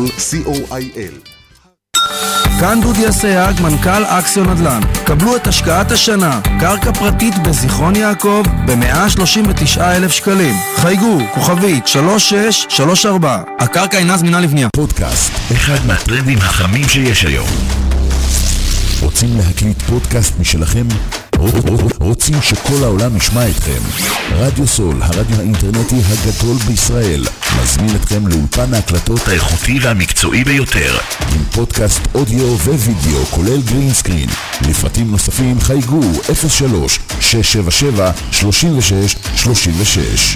co.il. כאן דודי אסייג, מנכ"ל אקסיון נדל"ן. קבלו את השקעת השנה, קרקע פרטית בזיכרון יעקב ב-139,000 שקלים. חייגו, כוכבית 3634. הקרקע אינה זמינה לבנייה. פודקאסט, אחד מהטרנדים החמים שיש היום. רוצים להקליט פודקאסט משלכם? רוצים שכל העולם ישמע אתכם? רדיו סול, הרדיו האינטרנטי הגדול בישראל, מזמין אתכם לאולפן ההקלטות האיכותי והמקצועי ביותר, עם פודקאסט אודיו ווידאו כולל גרין סקרין. לפרטים נוספים חייגו 03-677-3636.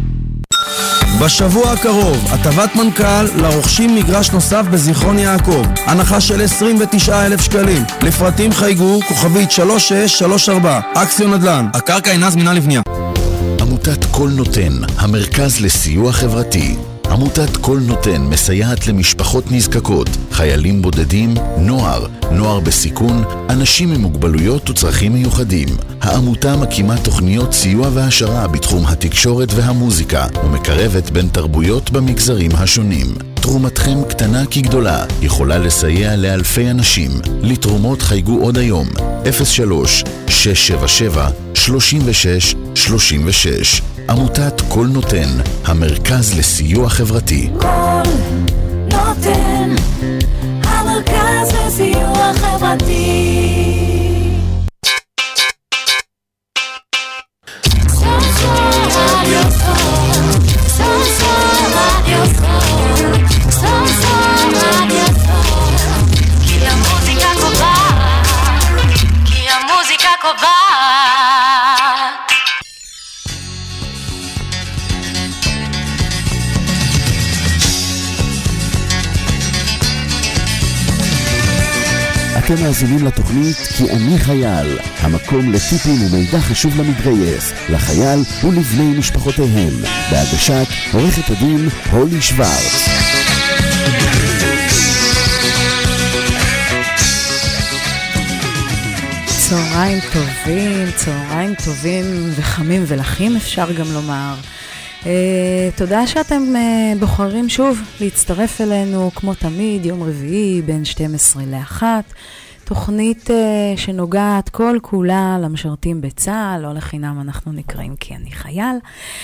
בשבוע הקרוב, הטבת מנכ"ל לרוכשים מגרש נוסף בזיכרון יעקב. הנחה של 29,000 שקלים. לפרטים חייגו, כוכבית 3634. אקסיון נדל"ן. הקרקע אינה זמינה לבנייה. עמותת כל נותן, המרכז לסיוע חברתי. עמותת כל נותן מסייעת למשפחות נזקקות, חיילים בודדים, נוער בסיכון, אנשים עם מוגבלויות וצרכים מיוחדים. העמותה מקימה תוכניות סיוע והשרה בתחום התקשורת והמוזיקה, ומקרבת בין תרבויות במגזרים השונים. תרומתכם קטנה כגדולה, יכולה לסייע לאלפי אנשים. לתרומות חייגו עוד היום, 03-677-3636. עמותת כל נותן, המרכז לסיוע חברתי. כל נותן, המרכז לסיוע חברתי. אתם מאזינים לתוכנית כי אני חייל, המקום לטיפים ומידע חשוב למתגייס, לחייל ולבני משפחותיהם, בהגשת עורכת הדין הולי שוורץ. צהריים טובים וחמים ולחים אפשר גם לומר. תודה שאתם בוחרים שוב להצטרף אלינו כמו תמיד, יום רביעי בין 12 ל-1, תוכנית שנוגעת כל כולה למשרתים בצה"ל, לא לחינם אנחנו נקראים כי אני חייל.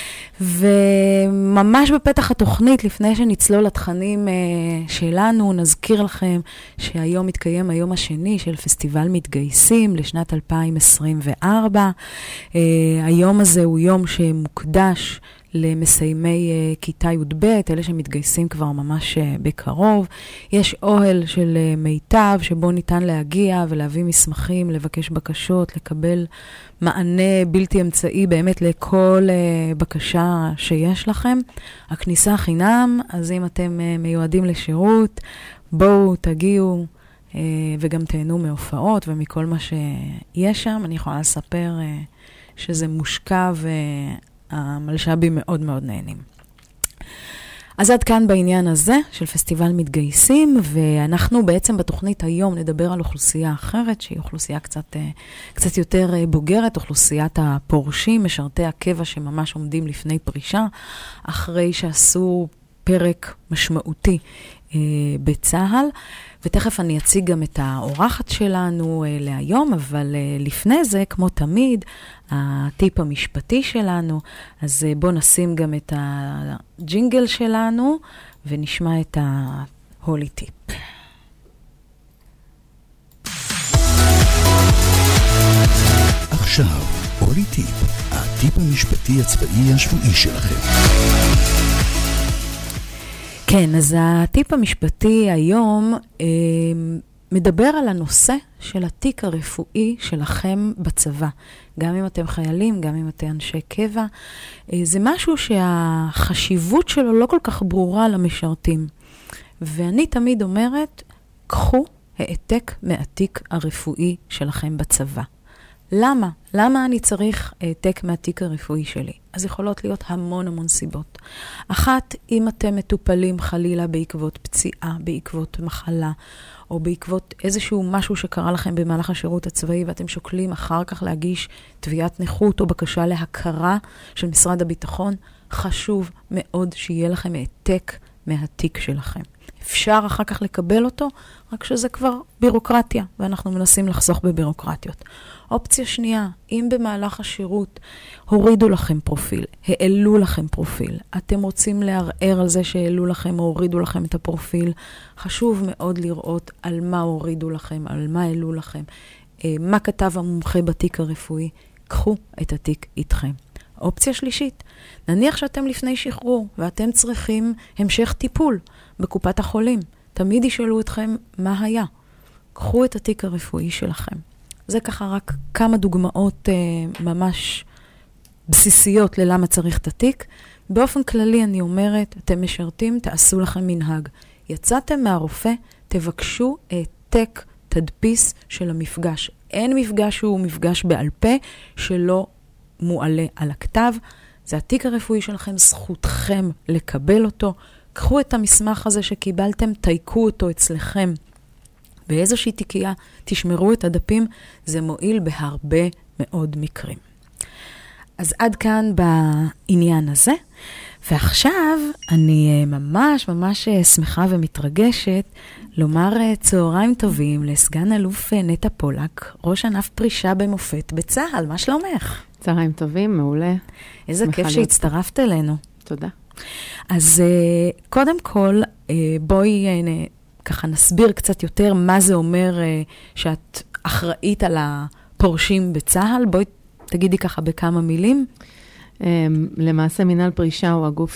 וממש בפתח התוכנית, לפני שנצלול לתכנים שלנו, נזכיר לכם שהיום מתקיים היום השני של פסטיבל מתגייסים לשנת 2024. היום הזה הוא יום שמוקדש למסיימי כיתה י"ב, אלה שמתגייסים כבר ממש בקרוב. יש אוהל של מיטב שבו ניתן להגיע ולהביא מסמכים, לבקש בקשות, לקבל מענה בלתי אמצעי באמת לכל בקשה שיש לכם. הכניסה חינם, אז אם אתם מיועדים לשירות, בואו תגיעו וגם תהנו מהופעות ומכל מה שיש שם. אני יכולה לספר שזה מושקע והמלשבים מאוד מאוד נהנים. אז עד כאן בעניין הזה של פסטיבל מתגייסים, ואנחנו בעצם בתוכנית היום נדבר על אוכלוסייה אחרת, שהיא אוכלוסייה קצת יותר בוגרת, אוכלוסיית הפורשים, משרתי הקבע שממש עומדים לפני פרישה, אחרי שעשו פרק משמעותי בצהל, ותכף אני אציג גם את האורחת שלנו להיום, אבל לפני זה, כמו תמיד, הטיפ המשפטי שלנו, אז בואו נשים גם את הג'ינגל שלנו, ונשמע את ההולי טיפ. עכשיו, הולי טיפ, הטיפ המשפטי הצבאי השבועי שלכם. כן, אז הטיפ המשפטי היום מדבר על הנושא של התיק הרפואי שלכם בצבא. גם אם אתם חיילים, גם אם אתם אנשי קבע. זה משהו שהחשיבות שלו לא כל כך ברורה למשרתים. ואני תמיד אומרת, קחו העתק מהתיק הרפואי שלכם בצבא. למה? למה אני צריך העתק מהתיק הרפואי שלי? אז יכולות להיות המון סיבות. אחת, אם אתם מטופלים חלילה בעקבות פציעה, בעקבות מחלה, או בעקבות איזשהו משהו שקרה לכם במהלך השירות הצבאי, ואתם שוקלים אחר כך להגיש תביעת נכות או בקשה להכרה של משרד הביטחון, חשוב מאוד שיהיה לכם העתק מהתיק שלכם. אפשר אחר כך לקבל אותו, רק שזה כבר בירוקרטיה, ואנחנו מנסים לחסוך בבירוקרטיות. אופציה שנייה, אם במהלך השירות הורידו לכם פרופיל, העלו לכם פרופיל, אתם רוצים לערער על זה שהעלו לכם או הורידו לכם את הפרופיל, חשוב מאוד לראות על מה הורידו לכם, על מה העלו לכם, מה כתב המומחה בתיק הרפואי, קחו את התיק איתכם. אופציה שלישית, נניח שאתם לפני שחרור ואתם צריכים המשך טיפול בקופת החולים. תמיד ישאלו אתכם מה היה. קחו את התיק הרפואי שלכם. זה ככה רק כמה דוגמאות ממש בסיסיות ללמה צריך את התיק. באופן כללי אני אומרת, אתם משרתים, תעשו לכם מנהג. יצאתם מהרופא, תבקשו העתק תדפיס של המפגש. אין מפגש שהוא מפגש בעל פה שלא מועלה על הכתב. זה התיק הרפואי שלכם, זכותכם לקבל אותו. קחו את המסמך הזה שקיבלתם, תייקו אותו אצלכם. באיזושהי תיקייה, תשמרו את הדפים, זה מועיל בהרבה מאוד מקרים. אז עד כאן בעניין הזה. ועכשיו אני ממש שמחה ומתרגשת לומר צהריים טובים לסגן אלוף נטע פולק, ראש ענף פרישה במופת בצה"ל. מה שלומך? צהריים טובים, מעולה. איזה כיף שהצטרפת אלינו. תודה. אז קודם כל, בואי ככה נסביר קצת יותר מה זה אומר שאת אחראית על הפורשים בצה"ל. בואי תגידי ככה בכמה מילים. למעשה מינהל פרישה הוא הגוף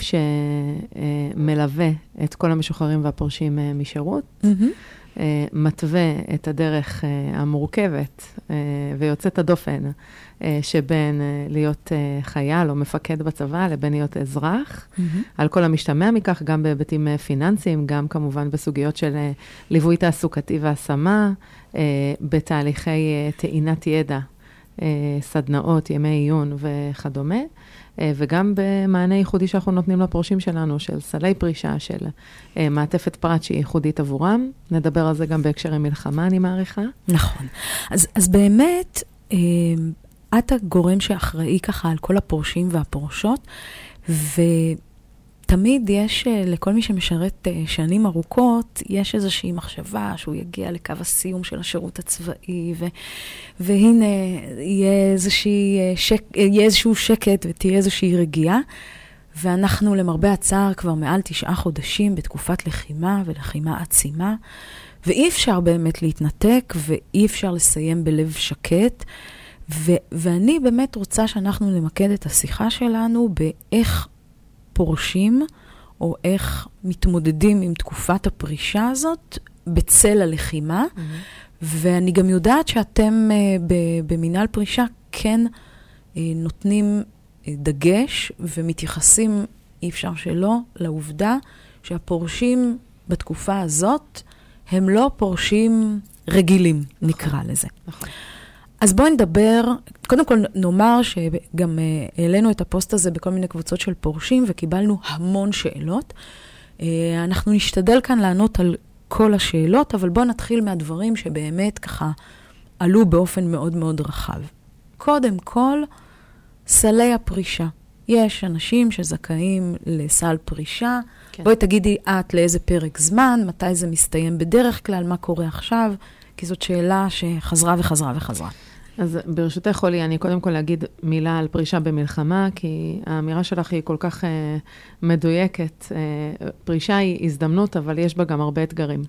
שמלווה את כל המשוחררים והפורשים משירות, מתווה את הדרך המורכבת ויוצאת הדופן שבין להיות חייל או מפקד בצבא לבין להיות אזרח, על כל המשתמע מכך, גם בהיבטים פיננסיים, גם כמובן בסוגיות של ליווי תעסוקתי והשמה, בתהליכי טעינת ידע, סדנאות, ימי עיון וכדומה, וגם במענה ייחודי שאנחנו נותנים לפורשים שלנו, של סלי פרישה, של מעטפת פרט שהיא ייחודית עבורם. נדבר על זה גם בהקשרי מלחמה, אני מעריכה. נכון. אז באמת, את הגורם שאחראי ככה על כל הפורשים והפורשות, ותמיד יש, לכל מי שמשרת שנים ארוכות, יש איזושהי מחשבה שהוא יגיע לקו הסיום של השירות הצבאי, והנה יהיה איזשהו שקט ותהיה איזושהי רגיעה, ואנחנו למרבה הצער כבר מעל 9 חודשים בתקופת לחימה ולחימה עצימה, ואי אפשר באמת להתנתק, ואי אפשר לסיים בלב שקט, ואני באמת רוצה שאנחנו נמקד את השיחה שלנו באיך פורשים, או איך מתמודדים עם תקופת הפרישה הזאת בצל הלחימה, ואני גם יודעת שאתם במינהל פרישה כן נותנים דגש ומתייחסים, אי אפשר שלא, לעובדה שהפורשים בתקופה הזאת הם לא פורשים רגילים, נקרא לזה. נכון. אז בואי נדבר, קודם כל נאמר שגם העלינו את הפוסט הזה בכל מיני קבוצות של פורשים וקיבלנו המון שאלות. אנחנו נשתדל כאן לענות על כל השאלות, אבל בואו נתחיל מהדברים שבאמת ככה עלו באופן מאוד מאוד רחב. קודם כל, סלי הפרישה. יש אנשים שזכאים לסל פרישה. כן. בואי תגידי את לאיזה פרק זמן, מתי זה מסתיים בדרך כלל, מה קורה עכשיו, כי זאת שאלה שחזרה וחזרה וחזרה. אז ברשותך חולי, אני קודם כל אגיד מילה על פרישה במלחמה, כי האמירה שלך היא כל כך מדויקת. פרישה היא הזדמנות, אבל יש בה גם הרבה אתגרים.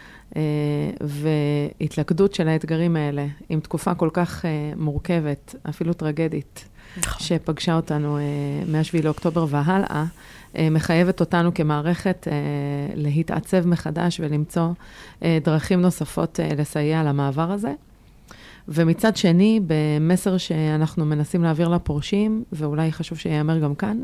והתלכדות של האתגרים האלה, עם תקופה כל כך מורכבת, אפילו טרגדית, שפגשה אותנו מה-7 לאוקטובר והלאה, מחייבת אותנו כמערכת להתעצב מחדש ולמצוא דרכים נוספות לסייע למעבר הזה. ומצד שני, במסר שאנחנו מנסים להעביר לפורשים, ואולי חשוב שיאמר גם כאן,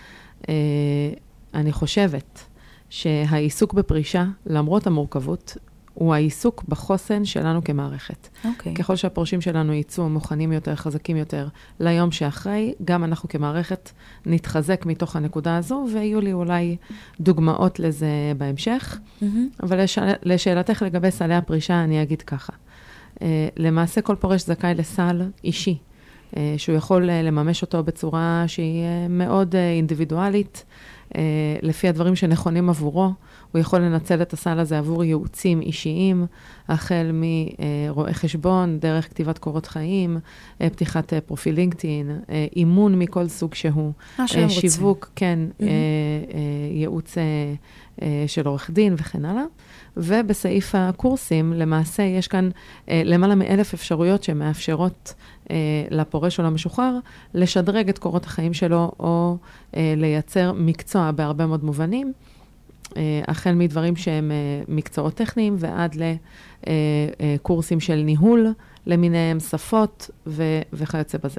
אני חושבת שהעיסוק בפרישה, למרות המורכבות, הוא העיסוק בחוסן שלנו כמערכת. Okay. ככל שהפורשים שלנו ייצאו מוכנים יותר, חזקים יותר ליום שאחרי, גם אנחנו כמערכת נתחזק מתוך הנקודה הזו, ויהיו לי אולי דוגמאות לזה בהמשך. אבל לשאלתך לגבי סלי הפרישה, אני אגיד ככה. למעשה כל פורש זכאי לסל אישי, שהוא יכול לממש אותו בצורה שהיא מאוד אינדיבידואלית, לפי הדברים שנכונים עבורו. הוא יכול לנצל את הסל הזה עבור ייעוצים אישיים, החל מרואי חשבון, דרך כתיבת קורות חיים, פתיחת פרופיל לינקדאין, אימון מכל סוג שהוא, שיווק, כן, ייעוץ של עורך דין וכן הלאה. ובסעיף הקורסים, למעשה, יש כאן למעלה מ1,000 אפשרויות שמאפשרות לפורש או למשוחרר, לשדרג את קורות החיים שלו, או לייצר מקצוע בהרבה מאוד מובנים, החל מדברים שהם מקצועות טכניים, ועד לקורסים של ניהול, למיניהם שפות וכיוצא בזה.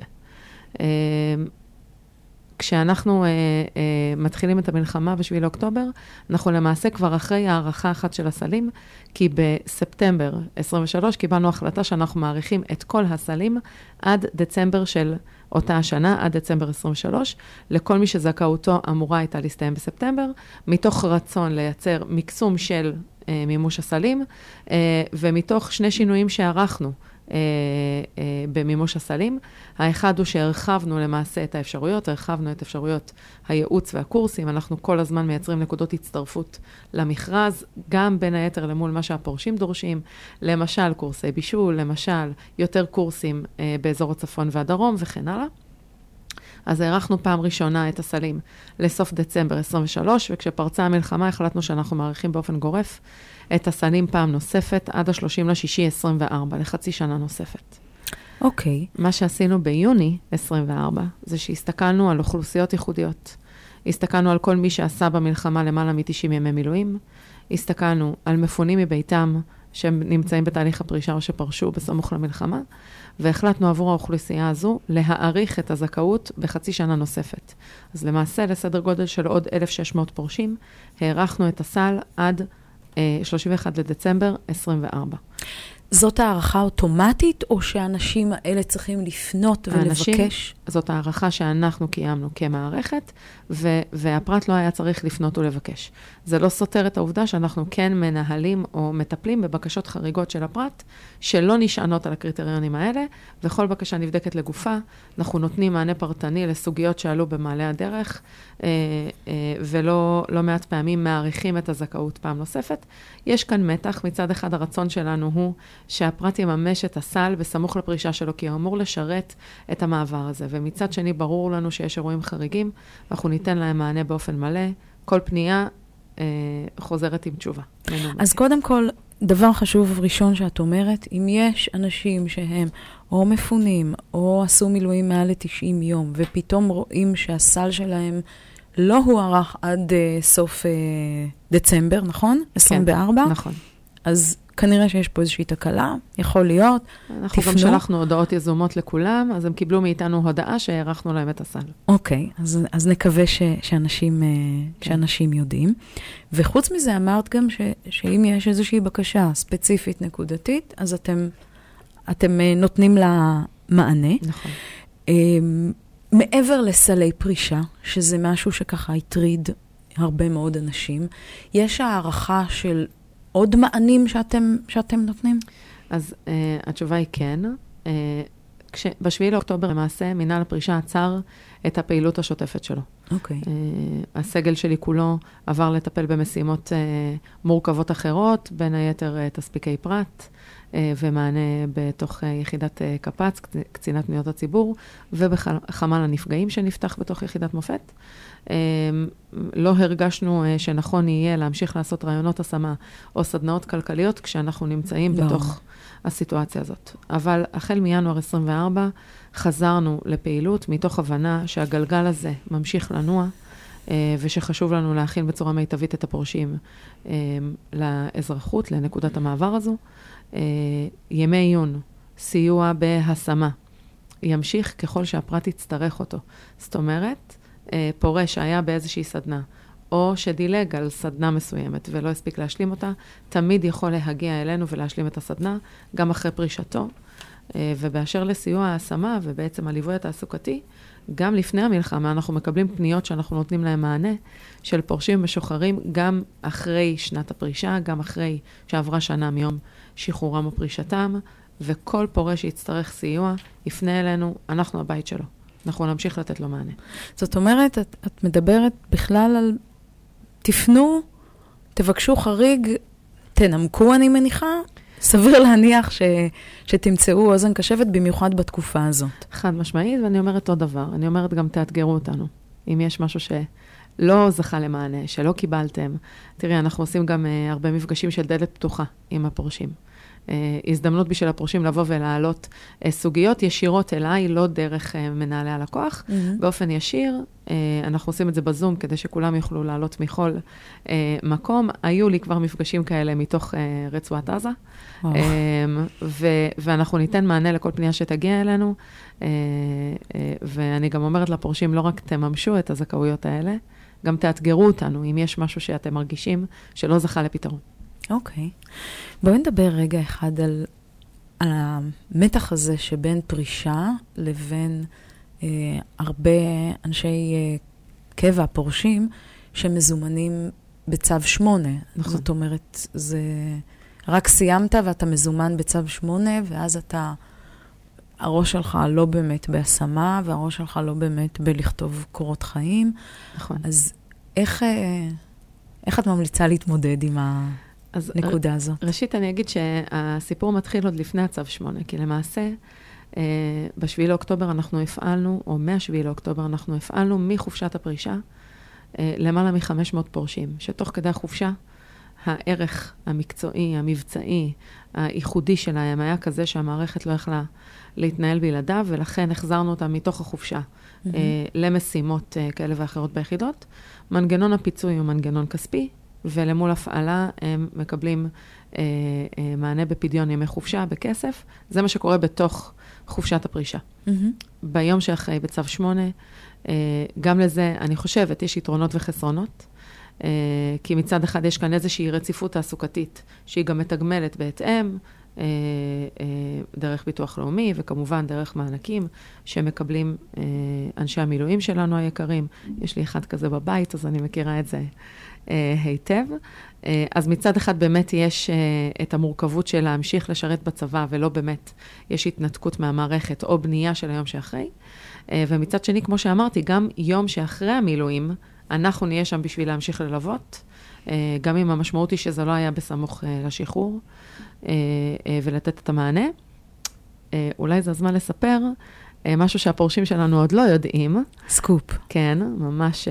כשאנחנו מתחילים את המלחמה ב7 לאוקטובר, אנחנו למעשה כבר אחרי הערכה אחת של הסלים, כי בספטמבר 23 קיבלנו החלטה שאנחנו מעריכים את כל הסלים עד דצמבר של אותה השנה, עד דצמבר 23, לכל מי שזכאותו אמורה הייתה להסתיים בספטמבר, מתוך רצון לייצר מקסום של מימוש הסלים, ומתוך שני שינויים שערכנו במימוש הסלים. האחד הוא שהרחבנו למעשה את האפשרויות, הרחבנו את אפשרויות הייעוץ והקורסים, אנחנו כל הזמן מייצרים נקודות הצטרפות למכרז, גם בין היתר למול מה שהפורשים דורשים, למשל קורסי בישול, למשל יותר קורסים באזור הצפון והדרום וכן הלאה. אז הערכנו פעם ראשונה את הסלים לסוף דצמבר 23, וכשפרצה המלחמה החלטנו שאנחנו מעריכים באופן גורף את הסלים פעם נוספת עד ה-30/6/24, לחצי שנה נוספת. אוקיי. מה שעשינו ביוני 24, זה שהסתכלנו על אוכלוסיות ייחודיות. הסתכלנו על כל מי שעשה במלחמה למעלה מ-90 ימי מילואים. הסתכלנו על מפונים מביתם שהם נמצאים בתהליך הפרישה או שפרשו בסמוך למלחמה, והחלטנו עבור האוכלוסייה הזו להאריך את הזכאות בחצי שנה נוספת. אז למעשה, לסדר גודל של עוד 1,600 פורשים, הארכנו את הסל עד 31 לדצמבר 24. זאת הערכה אוטומטית, או שאנשים האלה צריכים לפנות ולבקש? זאת הערכה שאנחנו קיימנו כמערכת, והפרט לא היה צריך לפנות ולבקש. זה לא סותר את העובדה שאנחנו כן מנהלים או מטפלים בבקשות חריגות של הפרט, שלא נשענות על הקריטריונים האלה, וכל בקשה נבדקת לגופה. אנחנו נותנים מענה פרטני לסוגיות שעלו במעלה הדרך, ולא מעט פעמים מעריכים את הזכאות פעם נוספת. יש כאן מתח, מצד אחד הרצון שלנו הוא שהפרט יממש את הסל בסמוך לפרישה שלו, כי הוא אמור לשרת את המעבר הזה. ומצד שני ברור לנו שיש אירועים חריגים, ואנחנו ניתן להם מענה באופן מלא. כל פנייה חוזרת עם תשובה. אז קודם כל, דבר חשוב ראשון שאת אומרת, אם יש אנשים שהם או מפונים, או עשו מילואים מעל ל-90 יום, ופתאום רואים שהסל שלהם לא הוארך עד סוף דצמבר, נכון? 24? כן, נכון. אז כנראה שיש פה איזושהי תקלה, יכול להיות, אנחנו גם שלחנו הודעות יזומות לכולם, אז הם קיבלו מאיתנו הודעה שהערכנו להם את הסל. אוקיי, אז נקווה שאנשים יודעים. וחוץ מזה אמרת גם שאם יש איזושהי בקשה ספציפית נקודתית, אז אתם נותנים לה מענה. נכון. מעבר לסלי פרישה, שזה משהו שככה הטריד הרבה מאוד אנשים, יש הערכה של עוד מענים שאתם נותנים? אז התשובה היא כן. ב7 לאוקטובר למעשה מינהל הפרישה עצר את הפעילות השוטפת שלו. אוקיי. הסגל שלי כולו עבר לטפל במשימות מורכבות אחרות, בין היתר תספיקי פרט ומענה בתוך יחידת קפץ, קצינת פניות הציבור, ובחמ"ל הנפגעים שנפתח בתוך יחידת מופת. לא הרגשנו שנכון יהיה להמשיך לעשות רעיונות השמה או סדנאות כלכליות כשאנחנו נמצאים בתוך הסיטואציה הזאת. אבל החל מינואר 24 חזרנו לפעילות מתוך הבנה שהגלגל הזה ממשיך לנוע, ושחשוב לנו להכין בצורה מיטבית את הפורשים לאזרחות, לנקודת המעבר הזו. ימי עיון, סיוע בהשמה, ימשיך ככל שהפרט יצטרך אותו. זאת אומרת, פורש שהיה באיזושהי סדנה, או שדילג על סדנה מסוימת ולא הספיק להשלים אותה, תמיד יכול להגיע אלינו ולהשלים את הסדנה, גם אחרי פרישתו. ובאשר לסיוע ההשמה ובעצם הליווי התעסוקתי, גם לפני המלחמה אנחנו מקבלים פניות שאנחנו נותנים להם מענה של פורשים משוחררים, גם אחרי שנת הפרישה, גם אחרי שעברה שנה מיום שחרורם ופרישתם, וכל פורש שיצטרך סיוע יפנה אלינו, אנחנו הבית שלו. אנחנו נמשיך לתת לו מענה. זאת אומרת, את מדברת בכלל על תפנו, תבקשו חריג, תנמקו אני מניחה, סביר להניח שתמצאו אוזן קשבת במיוחד בתקופה הזאת. חד משמעית, ואני אומרת עוד דבר, אני אומרת גם תאתגרו אותנו. אם יש משהו שלא זכה למענה, שלא קיבלתם, תראי, אנחנו עושים גם הרבה מפגשים של דלת פתוחה עם הפורשים. הזדמנות בשביל הפורשים לבוא ולהעלות סוגיות ישירות אליי, לא דרך מנהלי הלקוח, באופן ישיר. אנחנו עושים את זה בזום, כדי שכולם יוכלו לעלות מכל מקום. היו לי כבר מפגשים כאלה מתוך רצועת עזה, ואנחנו ניתן מענה לכל פנייה שתגיע אלינו, ואני גם אומרת לפורשים, לא רק תממשו את הזכאויות האלה, גם תאתגרו אותנו, אם יש משהו שאתם מרגישים שלא זכה לפתרון. אוקיי. בואי נדבר רגע אחד על המתח הזה שבין פרישה לבין הרבה אנשי קבע, פורשים, שמזומנים בצו 8. נכון. זאת אומרת, זה רק סיימת ואתה מזומן בצו 8, ואז הראש שלך לא באמת בהשמה, והראש שלך לא באמת בלכתוב קורות חיים. נכון. אז איך את ממליצה להתמודד עם הנקודה הזאת? ראשית, אני אגיד שהסיפור מתחיל עוד לפני הצו 8, כי למעשה, ב7 לאוקטובר אנחנו הפעלנו, או מה7 לאוקטובר אנחנו הפעלנו מחופשת הפרישה, למעלה מ-500 פורשים, שתוך כדי החופשה, הערך המקצועי, המבצעי, הייחודי שלהם היה כזה שהמערכת לא יכלה להתנהל בלעדיו, ולכן החזרנו אותם מתוך החופשה למשימות כאלה ואחרות ביחידות. מנגנון הפיצוי הוא מנגנון כספי, ולמול הפעלה הם מקבלים מענה בפדיון ימי חופשה, בכסף. זה מה שקורה בתוך חופשת הפרישה. ביום שאחרי, בצו 8, גם לזה, אני חושבת, יש יתרונות וחסרונות, כי מצד אחד יש כאן איזושהי רציפות תעסוקתית, שהיא גם מתגמלת בהתאם, דרך ביטוח לאומי, וכמובן דרך מענקים שמקבלים אנשי המילואים שלנו היקרים. יש לי אחד כזה בבית, אז אני מכירה את זה היטב. אז מצד אחד באמת יש את המורכבות של להמשיך לשרת בצבא, ולא באמת יש התנתקות מהמערכת או בנייה של היום שאחרי. ומצד שני, כמו שאמרתי, גם יום שאחרי המילואים, אנחנו נהיה שם בשביל להמשיך ללוות, גם אם המשמעות היא שזה לא היה בסמוך לשחרור, ולתת את המענה. אולי זה הזמן לספר משהו שהפורשים שלנו עוד לא יודעים. סקופ. כן, ממש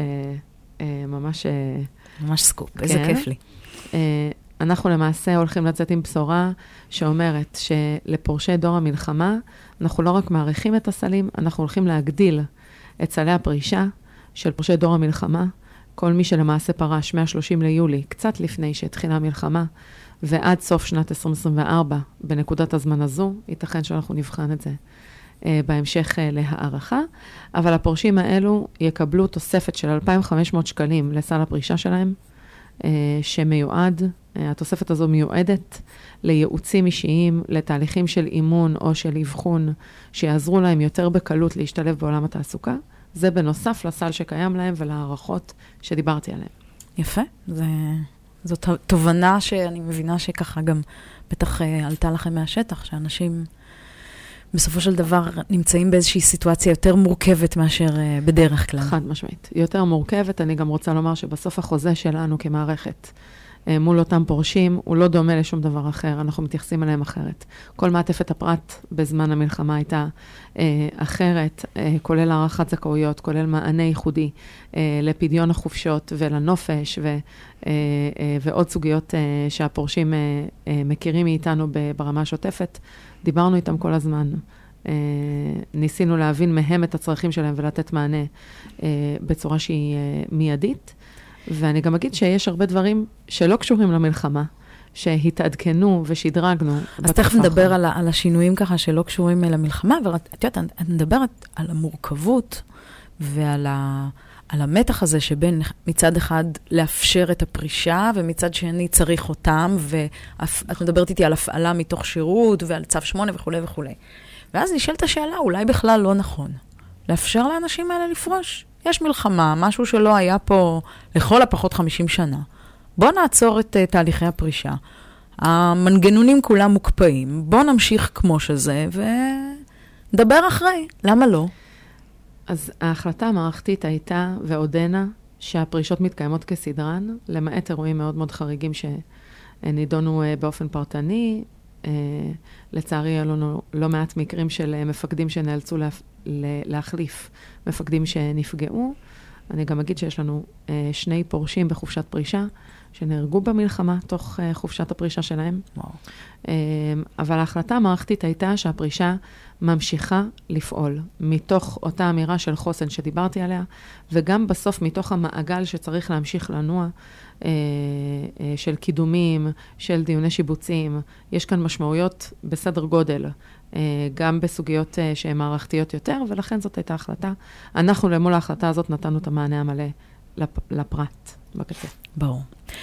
סקופ, איזה כיף לי. אנחנו למעשה הולכים לצאת עם בשורה שאומרת שלפורשי דור המלחמה, אנחנו לא רק מעריכים את הסלים, אנחנו הולכים להגדיל את סלי הפרישה של פורשי דור המלחמה. כל מי שלמעשה פרש 130 ליולי, קצת לפני שהתחילה המלחמה, ועד סוף שנת 2024, בנקודת הזמן הזו, ייתכן שאנחנו נבחן את זה בהמשך להערכה, אבל הפורשים האלו יקבלו תוספת של 2,500 שקלים לסל הפרישה שלהם, שמיועד, התוספת הזו מיועדת לייעוצים אישיים, לתהליכים של אימון או של אבחון, שיעזרו להם יותר בקלות להשתלב בעולם התעסוקה. זה בנוסף לסל שקיים להם ולהערכות שדיברתי עליהם. יפה, זאת תובנה שאני מבינה שככה גם בטח עלתה לכם מהשטח, שאנשים בסופו של דבר נמצאים באיזושהי סיטואציה יותר מורכבת מאשר בדרך כלל. חד משמעית. יותר מורכבת, אני גם רוצה לומר שבסוף החוזה שלנו כמערכת, מול אותם פורשים, הוא לא דומה לשום דבר אחר, אנחנו מתייחסים אליהם אחרת. כל מעטפת הפרט בזמן המלחמה הייתה אחרת, כולל הערכת זכאויות, כולל מענה ייחודי לפדיון החופשות ולנופש, ועוד סוגיות שהפורשים מכירים מאיתנו ברמה השוטפת. דיברנו איתם כל הזמן, ניסינו להבין מהם את הצרכים שלהם ולתת מענה בצורה שהיא מיידית. ואני גם אגיד שיש הרבה דברים שלא קשורים למלחמה, שהתעדכנו ושדרגנו. אז תכף נדבר על השינויים ככה שלא קשורים למלחמה, אבל את יודעת, את מדברת על המורכבות ועל המתח הזה שבין מצד אחד לאפשר את הפרישה, ומצד שני צריך אותם, ואת מדברת איתי על הפעלה מתוך שירות ועל צו 8 וכו' וכו'. ואז נשאלת השאלה, אולי בכלל לא נכון לאפשר לאנשים האלה לפרוש. יש מלחמה, משהו שלא היה פה לכל הפחות 50 שנה. בוא נעצור את תהליכי הפרישה. המנגנונים כולם מוקפאים. בוא נמשיך כמו שזה ונדבר אחרי. למה לא? אז ההחלטה המערכתית הייתה ועודנה שהפרישות מתקיימות כסדרן, למעט אירועים מאוד מאוד חריגים שנידונו באופן פרטני. לצערי, היו לנו לא מעט מקרים של מפקדים שנאלצו להחליף מפקדים שנפגעו. אני גם אגיד שיש לנו 2 פורשים בחופשת פרישה, שנהרגו במלחמה תוך חופשת הפרישה שלהם. אבל ההחלטה המערכתית הייתה שהפרישה ממשיכה לפעול, מתוך אותה אמירה של חוסן שדיברתי עליה, וגם בסוף מתוך המעגל שצריך להמשיך לנוע, של קידומים, של דיוני שיבוצים. יש כאן משמעויות בסדר גודל, גם בסוגיות שהן מערכתיות יותר, ולכן זאת הייתה החלטה. אנחנו למול ההחלטה הזאת נתנו את המענה המלא לפרט בקצה. ברור.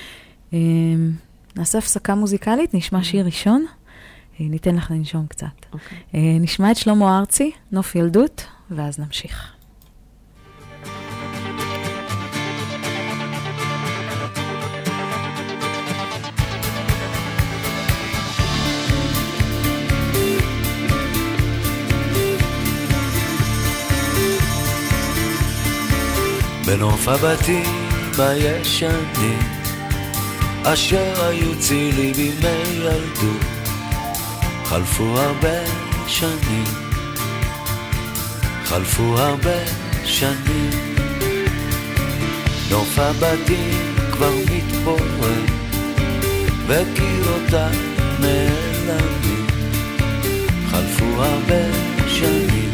נעשה הפסקה מוזיקלית, נשמע שיר ראשון. ניתן לך לנשום קצת. נשמע את שלמה ארצי, נוף ילדות, ואז נמשיך. בנוף הבתים הישנים אשר היו צילי בימי ילדות, חלפו הרבה שנים, חלפו הרבה שנים. נוף הבתים כבר מתפורר וקירותיו נעלמים, חלפו הרבה שנים,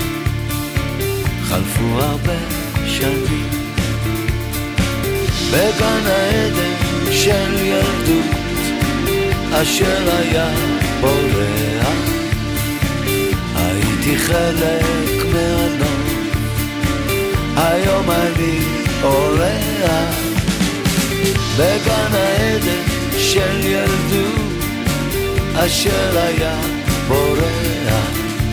חלפו הרבה שנים. בגן העדן של ילדות אשר היה בורח, הייתי חלק מהנוף, היום אני אורח. בגן העדן של ילדות אשר היה בורח,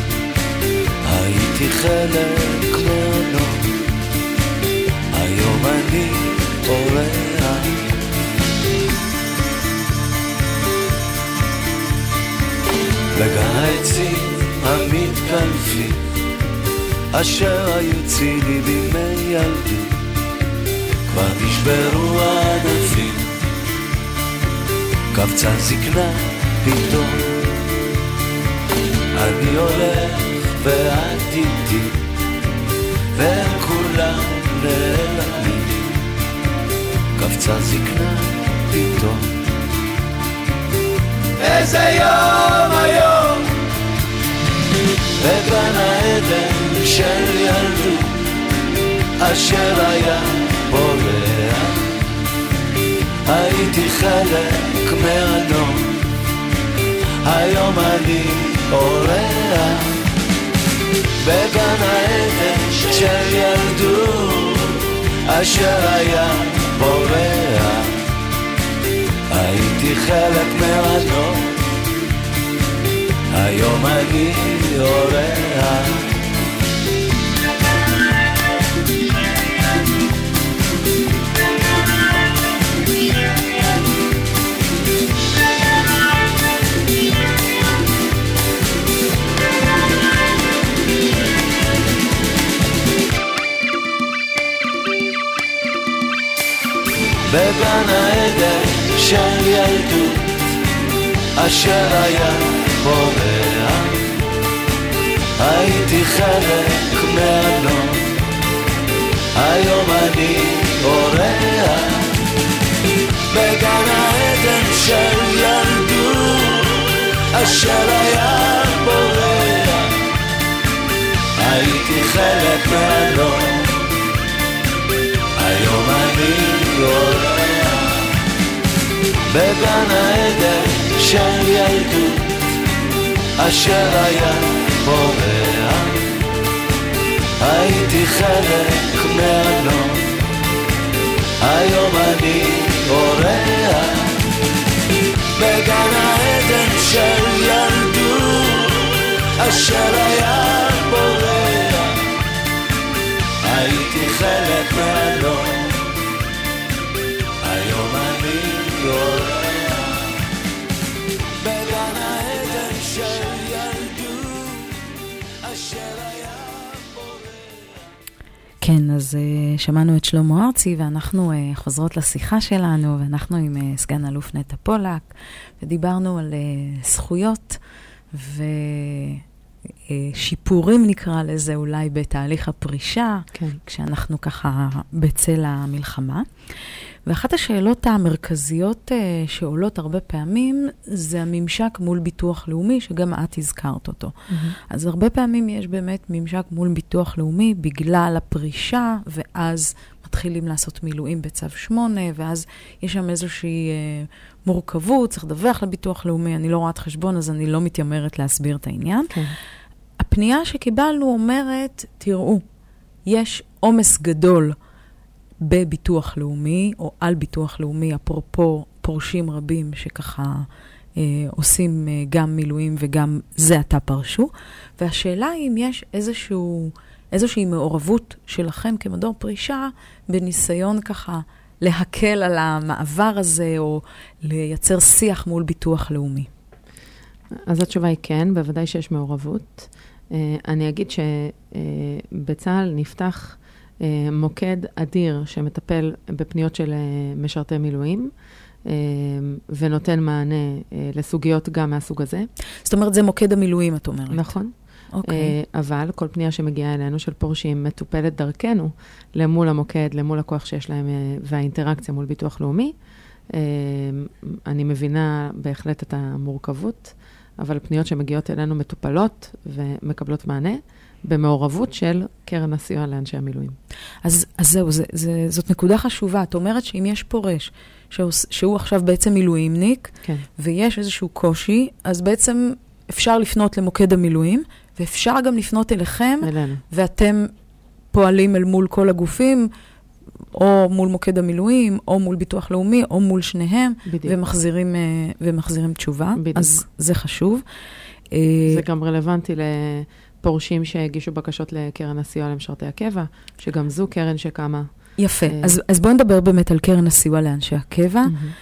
הייתי חלק מהנוף, היום אני אורח. בגן העצים המתקלפים אשר היו צילי בימי ילדות, כבר נשברו הענפים, קבצה זקנה פתאום. אני הולך ואת איתי והם כולם נעלמים, קבצה זקנה פתאום. איזה יום היום בגן העדן של ילדות אשר היה בורח, הייתי חלק מהנוף, היום אני אורח. בגן העדן של ילדות אשר היה בורח, הייתי חלק מהנוף, היום אני אורח. בגן העדן של ילדות אשר היה בורח, הייתי חלק מהנוף, היום אני אורח. בגן העדן של ילדות אשר היה בורח, הייתי חלק מהנוף, היום אני אורח. בגן העדן של ילדות אשר היה בורח, הייתי חלק מהנוף, היום אני אורח. בגן העדן של ילדות אשר היה בורח, הייתי חלק מהנוף, היום אני אורח. בגן העדן של ילדות אשר היה בורח. כן, אז שמענו את שלמה ארצי, ואנחנו חוזרות לשיחה שלנו, ואנחנו עם סגן אלוף נטע פולק, ודיברנו על זכויות ושיפורים נקרא לזה אולי בתהליך הפרישה, כן. כשאנחנו ככה בצל המלחמה. ואחת השאלות המרכזיות שעולות הרבה פעמים, זה הממשק מול ביטוח לאומי, שגם את הזכרת אותו. אז הרבה פעמים יש באמת ממשק מול ביטוח לאומי, בגלל הפרישה, ואז מתחילים לעשות מילואים בצו 8, ואז יש שם איזושהי מורכבות, צריך לדווח לביטוח לאומי, אני לא רואת חשבון, אז אני לא מתיימרת להסביר את העניין. כן. הפנייה שקיבלנו אומרת, תראו, יש עומס גדול בביטוח לאומי, או על ביטוח לאומי, אפרופו פורשים רבים שככה עושים גם מילואים וגם זה עתה פרשו. והשאלה היא אם יש איזושהי מעורבות שלכם כמדור פרישה, בניסיון ככה להקל על המעבר הזה, או לייצר שיח מול ביטוח לאומי. אז התשובה היא כן, בוודאי שיש מעורבות. אני אגיד שבצה"ל נפתח מוקד אדיר שמטפל בפניות של משרתי מילואים, ונותן מענה לסוגיות גם מהסוג הזה. זאת אומרת, זה מוקד המילואים, את אומרת. נכון. אוקיי. אבל כל פנייה שמגיעה אלינו של פורשים מטופלת דרכנו למול המוקד, למול הכוח שיש להם והאינטראקציה מול ביטוח לאומי. אני מבינה בהחלט את המורכבות, אבל פניות שמגיעות אלינו מטופלות ומקבלות מענה במעורבות של קרן הסיוע לאנשי המילואים. אז זהו, זאת נקודה חשובה. את אומרת שאם יש פורש שהוא עכשיו בעצם מילואימניק, כן. ויש איזשהו קושי, אז בעצם אפשר לפנות למוקד המילואים, ואפשר גם לפנות אליכם, אלינו. ואתם פועלים אל מול כל הגופים, או מול מוקד המילואים, או מול ביטוח לאומי, או מול שניהם, בדיוק. ומחזירים תשובה. בדיוק. אז זה חשוב. זה גם רלוונטי לפורשים שהגישו בקשות לקרן הסיוע למשרתי הקבע, שגם זו קרן שקמה. יפה. אז בואו נדבר באמת על קרן הסיוע לאנשי הקבע.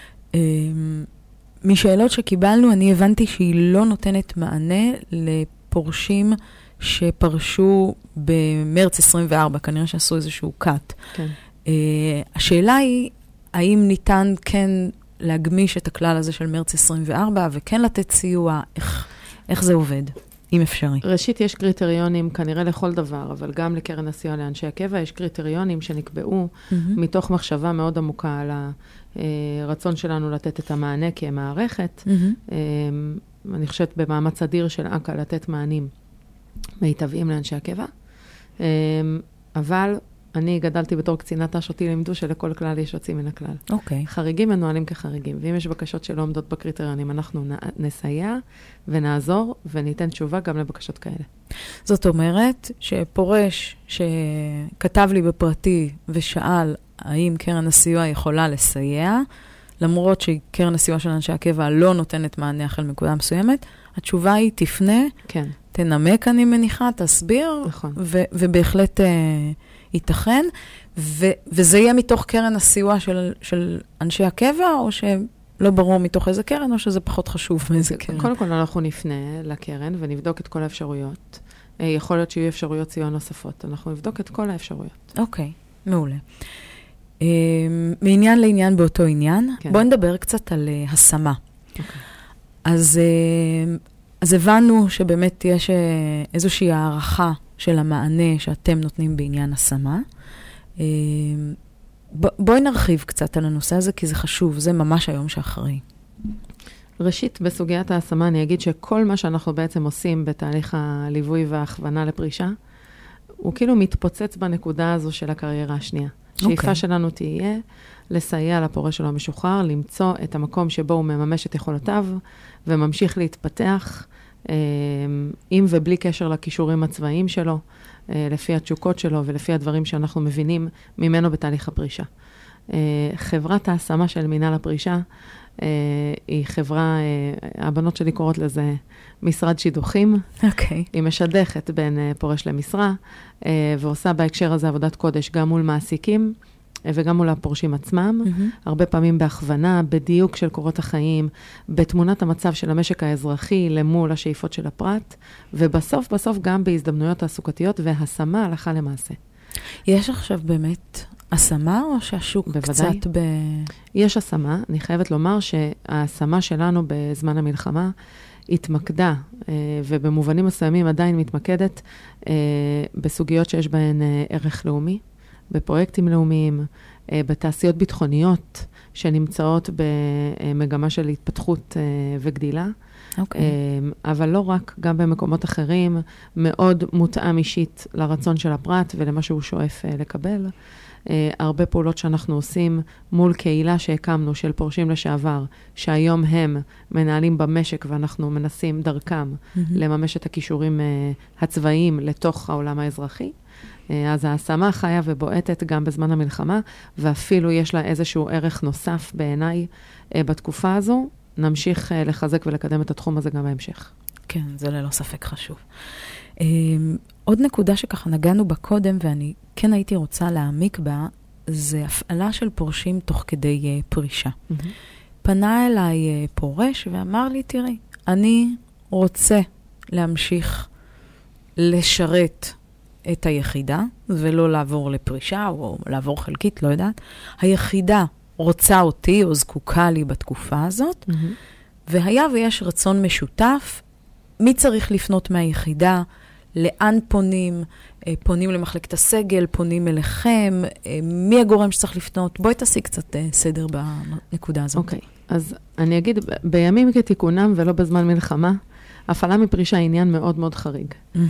משאלות שקיבלנו, אני הבנתי שהיא לא נותנת מענה לפורשים שפרשו במרץ 24, כנראה שעשו איזשהו קאט. כן. השאלה היא, האם ניתן כן להגמיש את הכלל הזה של מרץ 24, וכן לתת סיוע, איך זה עובד, אם אפשרי? ראשית, יש קריטריונים כנראה לכל דבר, אבל גם לקרן הסיוע לאנשי הקבע, יש קריטריונים שנקבעו מתוך מחשבה מאוד עמוקה על הרצון שלנו לתת את המענה כמערכת. אני חושבת במאמץ אדיר של אק"א לתת מענים מיטביים לאנשי הקבע. אבל אני גדלתי בתור קצינת ת"ש, אותי לימדו שלכל כלל יש יוצאים מן הכלל. אוקיי. חריגים מנוהלים כחריגים, ואם יש בקשות שלא עומדות בקריטריונים, אנחנו נסייע ונעזור וניתן תשובה גם לבקשות כאלה. זאת אומרת שפורש שכתב לי בפרטי ושאל האם קרן הסיוע יכולה לסייע, למרות שקרן הסיוע של אנשי הקבע לא נותנת מענה החל מנקודה מסוימת, התשובה היא תפנה, כן. תנמק אני מניחה, תסביר, נכון. ובהחלט ייתכן, וזה יהיה מתוך קרן הסיוע של אנשי הקבע, או שלא ברור מתוך איזה קרן, או שזה פחות חשוב מאיזה קרן? קודם כל אנחנו נפנה לקרן ונבדוק את כל האפשרויות. יכול להיות שיהיו אפשרויות סיוע נוספות. אנחנו נבדוק את כל האפשרויות. אוקיי, מעולה. מעניין לעניין באותו עניין, כן. בואו נדבר קצת על השמה. אוקיי. אז הבנו שבאמת יש איזושהי הערכה של המענה שאתם נותנים בעניין השמה. בואי נרחיב קצת על הנושא הזה, כי זה חשוב, זה ממש היום שאחרי. ראשית, בסוגיית ההשמה, אני אגיד שכל מה שאנחנו בעצם עושים בתהליך הליווי וההכוונה לפרישה, הוא כאילו מתפוצץ בנקודה הזו של הקריירה השנייה. שאיפה שלנו תהיה לסייע לפורש שלו המשוחרר, למצוא את המקום שבו הוא מממש את יכולותיו, וממשיך להתפתח, עם ובלי קשר לכישורים הצבאיים שלו, לפי התשוקות שלו ולפי הדברים שאנחנו מבינים ממנו בתהליך הפרישה. חברת ההשמה של מינהל הפרישה, היא חברה, הבנות שלי קוראות לזה משרד שידוכים. אוקיי. היא משדכת בין פורש למשרה, ועושה בהקשר הזה עבודת קודש גם מול מעסיקים, וגם מול הפורשים עצמם, הרבה פעמים בהכוונה, בדיוק של קורות החיים, בתמונת המצב של המשק האזרחי למול השאיפות של הפרט, ובסוף גם בהזדמנויות תעסוקתיות והשמה הלכה למעשה. יש עכשיו באמת השמה, או שהשוק בוודאי. קצת יש השמה. אני חייבת לומר שההשמה שלנו בזמן המלחמה התמקדה, ובמובנים מסוימים עדיין מתמקדת, בסוגיות שיש בהן ערך לאומי, בפרויקטים לאומיים, בתעשיות ביטחוניות שנמצאות במגמה של התפתחות וגדילה. אבל לא רק, גם במקומות אחרים, מאוד מותאם אישית לרצון של הפרט ולמה שהוא שואף לקבל. הרבה פעולות שאנחנו עושים מול קהילה שהקמנו של פורשים לשעבר, שהיום הם מנהלים במשק ואנחנו מנסים דרכם לממש את הכישורים הצבאיים לתוך העולם האזרחי. אז ההשמה חיה ובועטת גם בזמן המלחמה, ואפילו יש לה איזשהו ערך נוסף בעיניי בתקופה הזו. נמשיך לחזק ולקדם את התחום הזה גם בהמשך. כן, זה ללא ספק חשוב. עוד נקודה שככה נגענו בה קודם, ואני כן הייתי רוצה להעמיק בה, זה הפעלה של פורשים תוך כדי פרישה. פנה אליי פורש ואמר לי, תראי, אני רוצה להמשיך לשרת את היחידה, ולא לעבור לפרישה, או לעבור חלקית, לא יודעת. היחידה רוצה אותי, או זקוקה לי בתקופה הזאת, והיה ויש רצון משותף, מי צריך לפנות מהיחידה, לאן פונים, פונים למחלקת הסגל, פונים אליכם, מי הגורם שצריך לפנות? בואי תעשי קצת סדר בנקודה הזאת. אוקיי, אז אני אגיד, בימים כתיקונם ולא בזמן מלחמה, הפעלה מפרישה היא עניין מאוד מאוד חריג.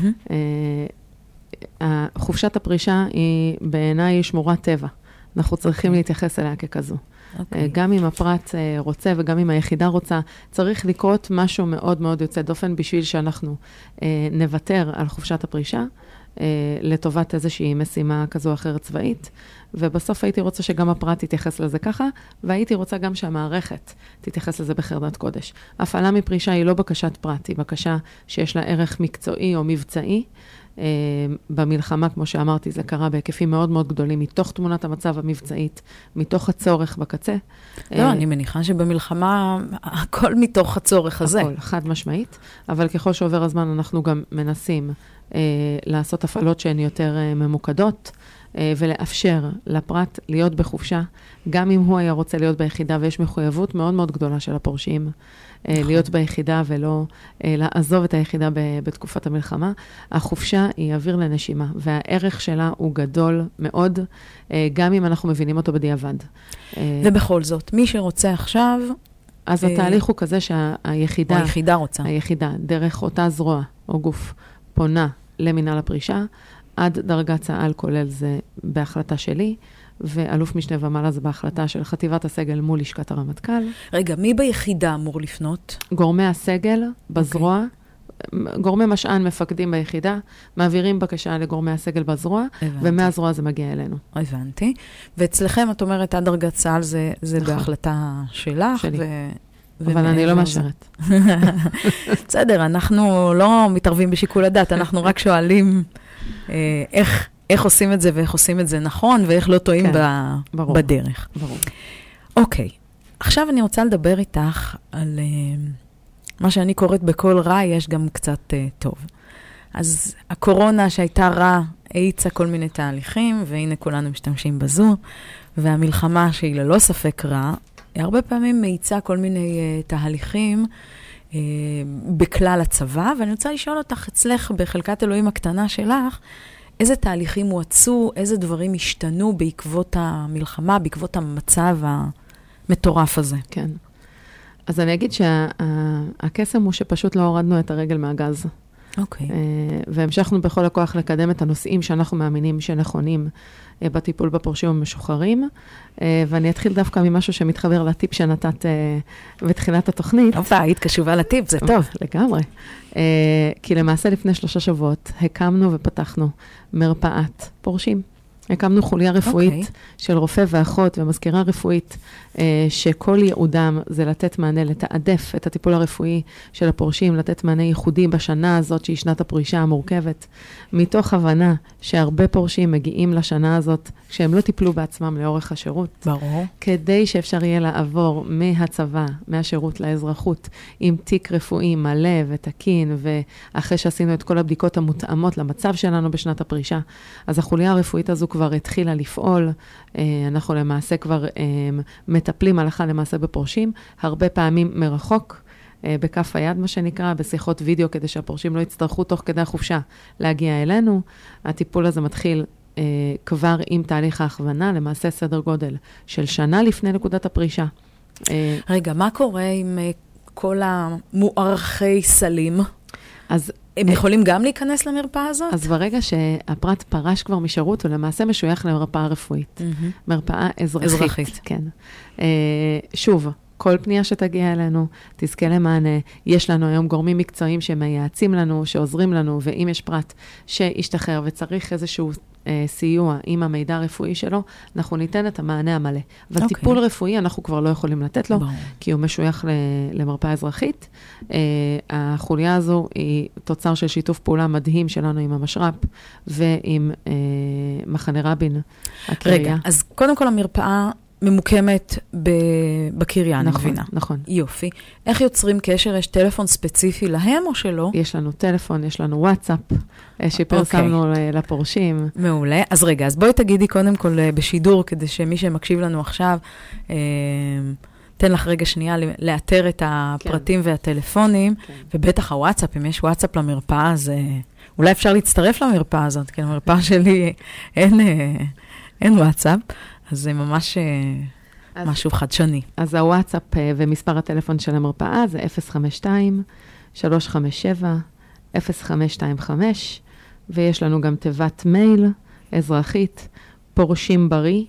חופשת הפרישה היא בעיניי שמורת טבע. אנחנו צריכים להתייחס אליה ככזו. גם אם הפרט רוצה וגם אם היחידה רוצה, צריך לקרות משהו מאוד מאוד יוצא דופן בשביל שאנחנו נוותר על חופשת הפרישה, לטובת איזושהי משימה כזו או אחרת צבאית, ובסוף הייתי רוצה שגם הפרט יתייחס לזה ככה, והייתי רוצה גם שהמערכת תתייחס לזה בחרדת קודש. הפעלה מפרישה היא לא בקשת פרט, היא בקשה שיש לה ערך מקצועי או מבצעי. במלחמה, כמו שאמרתי, זה קרה בהיקפים מאוד מאוד גדולים, מתוך תמונת המצב המבצעית, מתוך הצורך בקצה. לא, אני מניחה שבמלחמה הכל מתוך הצורך הזה. הכל, חד משמעית, אבל ככל שעובר הזמן אנחנו גם מנסים לעשות הפעלות שהן יותר ממוקדות, ולאפשר לפרט להיות בחופשה, גם אם הוא היה רוצה להיות ביחידה, ויש מחויבות מאוד מאוד גדולה של הפורשים, להיות ביחידה ולא לעזוב את היחידה בתקופת המלחמה. החופשה היא אוויר לנשימה, והערך שלה הוא גדול מאוד, גם אם אנחנו מבינים אותו בדיעבד. ובכל זאת, מי שרוצה עכשיו... אז התהליך הוא כזה שהיחידה... היחידה רוצה. היחידה, דרך אותה זרוע או גוף, פונה למינהל הפרישה, עד דרגת צה"ל, כולל זה בהחלטה שלי, ואלוף משנה ומעלה זה בהחלטה של חטיבת הסגל מול לשכת הרמטכ"ל. רגע, מי ביחידה אמור לפנות? גורמי הסגל בזרוע, גורמי משען מפקדים ביחידה, מעבירים בקשה לגורמי הסגל בזרוע, ומהזרוע זה מגיע אלינו. הבנתי. ואצלכם, את אומרת, עד דרגת צה"ל זה בהחלטה שלך, שלי. אבל אני לא מאשרת. בסדר, אנחנו לא מתערבים בשיקול הדעת, אנחנו רק שואלים איך עושים את זה, ואיך עושים את זה נכון, ואיך לא טועים בדרך. ברור. אוקיי, עכשיו אני רוצה לדבר איתך על מה שאני קוראת בכל רע, יש גם קצת טוב. אז הקורונה שהייתה רע, האיצה כל מיני תהליכים, והנה כולנו משתמשים בזו, והמלחמה שהיא ללא ספק רע, הרבה פעמים מאיצה כל מיני תהליכים בכלל הצבא, ואני רוצה לשאול אותך אצלך בחלקת אלוהים הקטנה שלך, איזה תהליכים הועצו, איזה דברים השתנו בעקבות המלחמה, בעקבות המצב המטורף הזה. כן. אז אני אגיד שהקסם הוא שפשוט לא הורדנו את הרגל מהגז. אוקיי. והמשכנו בכל הכוח לקדם את הנושאים שאנחנו מאמינים שנכונים בטיפול בפורשים המשוחררים. ואני אתחיל דווקא ממשהו שמתחבר לטיפ שנתת בתחילת התוכנית. אופה, היית קשובה לטיפ, זה טוב. לגמרי. כי למעשה לפני 3 שבועות הקמנו ופתחנו מרפאת פורשים. הקמנו חוליה רפואית של רופא ואחות ומזכירה רפואית, שכל ייעודם זה לתת מענה, לתעדף את הטיפול הרפואי של הפורשים, לתת מענה ייחודי בשנה הזאת, שהיא שנת הפרישה המורכבת, מתוך הבנה שהרבה פורשים מגיעים לשנה הזאת, כשהם לא טיפלו בעצמם לאורך השירות. ברור. כדי שאפשר יהיה לעבור מהצבא, מהשירות לאזרחות, עם תיק רפואי מלא ותקין, ואחרי שעשינו את כל הבדיקות המותאמות למצב שלנו בשנת הפרישה, אז החוליה הרפואית הזו כבר התחילה לפעול, אנחנו למעשה כבר מטפלים הלכה למעשה בפורשים, הרבה פעמים מרחוק, בכף היד מה שנקרא, בשיחות וידאו, כדי שהפורשים לא יצטרכו תוך כדי החופשה להגיע אלינו. הטיפול הזה מתחיל כבר עם תהליך ההכוונה, למעשה סדר גודל של שנה לפני נקודת הפרישה. רגע, מה קורה עם כל המוארכי סלים? אז הם יכולים גם להיכנס למרפאה הזאת? אז ברגע שהפרט פרש כבר משירות, הוא למעשה משוייך למרפאה רפואית. מרפאה אזרחית. כן. שוב, כל פנייה שתגיע אלינו, תזכה למענה. יש לנו היום גורמים מקצועיים שמייעצים לנו, שעוזרים לנו, ואם יש פרט שישתחרר וצריך איזשהו סיוע עם המידע הרפואי שלו, אנחנו ניתן את המענה המלא. אבל טיפול רפואי אנחנו כבר לא יכולים לתת לו, כי הוא משוייך למרפאה אזרחית. החוליה הזו היא תוצר של שיתוף פעולה מדהים שלנו עם המשר"פ ועם מחנה רבין, הקריה. רגע, אז קודם כל המרפאה ממוקמת בקריה, אני מבינה. נכון. יופי. איך יוצרים קשר? יש טלפון ספציפי להם או שלא? יש לנו טלפון, יש לנו וואטסאפ, שפרסמנו לפורשים. מעולה. אז רגע, אז בואי תגידי קודם כל בשידור, כדי שמי שמקשיב לנו עכשיו, תן לך רגע שנייה לאתר את הפרטים והטלפונים, ובטח הוואטסאפ, אם יש וואטסאפ למרפאה, אז אולי אפשר להצטרף למרפאה הזאת, כי למרפאה שלי אין וואטסאפ. אז זה ממש משהו חדשני. אז הוואטסאפ ומספר הטלפון של המרפאה זה 052-357-0525, ויש לנו גם תיבת מייל אזרחית, פורשים בריא,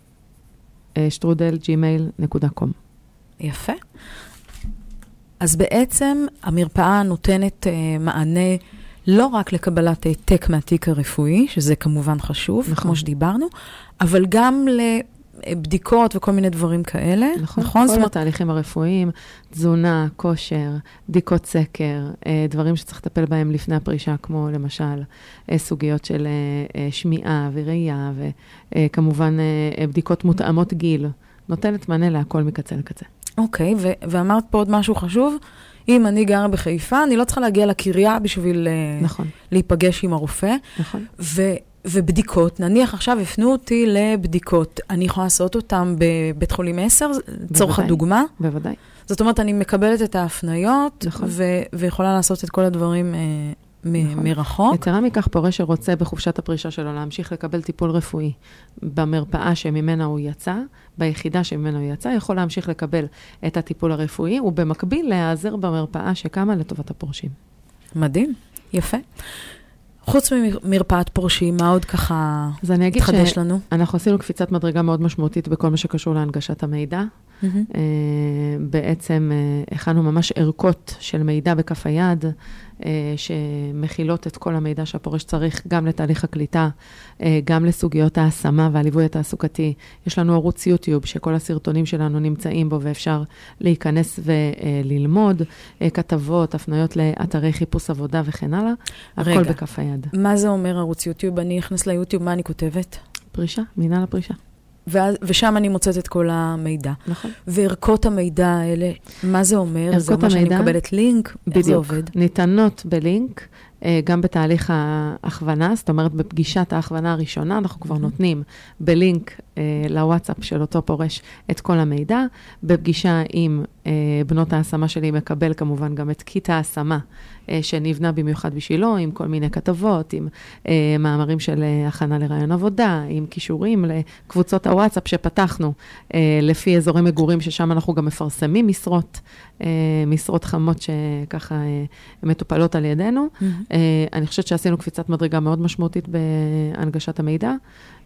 @gmail.com. יפה. אז בעצם המרפאה נותנת מענה לא רק לקבלת העתק מהתיק הרפואי, שזה כמובן חשוב, נכון. כמו שדיברנו, אבל גם לבדיקות וכל מיני דברים כאלה. נכון, כל התהליכים הרפואיים, תזונה, כושר, בדיקות סקר, דברים שצריך לטפל בהם לפני הפרישה, כמו למשל סוגיות של שמיעה וראייה, וכמובן בדיקות מותאמות גיל, נותנת מענה להכל מקצה לקצה. אוקיי, ואמרת פה עוד משהו חשוב, אם אני גרה בחיפה, אני לא צריכה להגיע לקריה בשביל להיפגש עם הרופא. נכון. ובדיקות, נניח עכשיו הפנו אותי לבדיקות, אני יכולה לעשות אותם בבית חולים 10, צורך הדוגמה. בוודאי. זאת אומרת, אני מקבלת את ההפניות, ויכולה לעשות את כל הדברים מרחוק. יתרה מכך, פורש שרוצה בחופשת הפרישה שלו להמשיך לקבל טיפול רפואי במרפאה שממנה הוא יצא, ביחידה שממנה הוא יצא, יכול להמשיך לקבל את הטיפול הרפואי, ובמקביל להיעזר במרפאה שקמה לטובת הפורשים. מדהים, יפה. חוץ ממרפאת פורשים, מה עוד ככה תחדש לנו? אנחנו עשינו קפיצת מדרגה מאוד משמעותית בכל מה שקשור להנגשת המידע. בעצם הכנו ממש ערכות של מידע בכף היד, שמכילות את כל המידע שהפורש צריך, גם לתהליך הקליטה, גם לסוגיות ההשמה והליווי התעסוקתי. יש לנו ערוץ יוטיוב שכל הסרטונים שלנו נמצאים בו, ואפשר להיכנס וללמוד, כתבות, הפניות לאתרי חיפוש עבודה וכן הלאה. הכל בכף היד. מה זה אומר ערוץ יוטיוב? אני נכנס ליוטיוב, מה אני כותבת? פרישה, מינהל הפרישה. ושם אני מוצאת את כל המידע. נכון. וערכות המידע האלה, מה זה אומר? זה אומר שאני מקבלת לינק? איך זה עובד? ניתנות בלינק, גם בתהליך ההכוונה, זאת אומרת, בפגישת ההכוונה הראשונה, אנחנו כבר נותנים בלינק לוואטסאפ של אותו פורש את כל המידע. בפגישה עם בנות ההשמה שלי מקבל כמובן גם את קיט ההשמה שנבנה במיוחד בשבילו, עם כל מיני כתבות, עם מאמרים של הכנה לרעיון עבודה, עם קישורים לקבוצות הוואטסאפ שפתחנו לפי אזורי מגורים, ששם אנחנו גם מפרסמים משרות חמות שככה מטופלות על ידינו. אני חושבת שעשינו קפיצת מדרגה מאוד משמעותית בהנגשת המידע,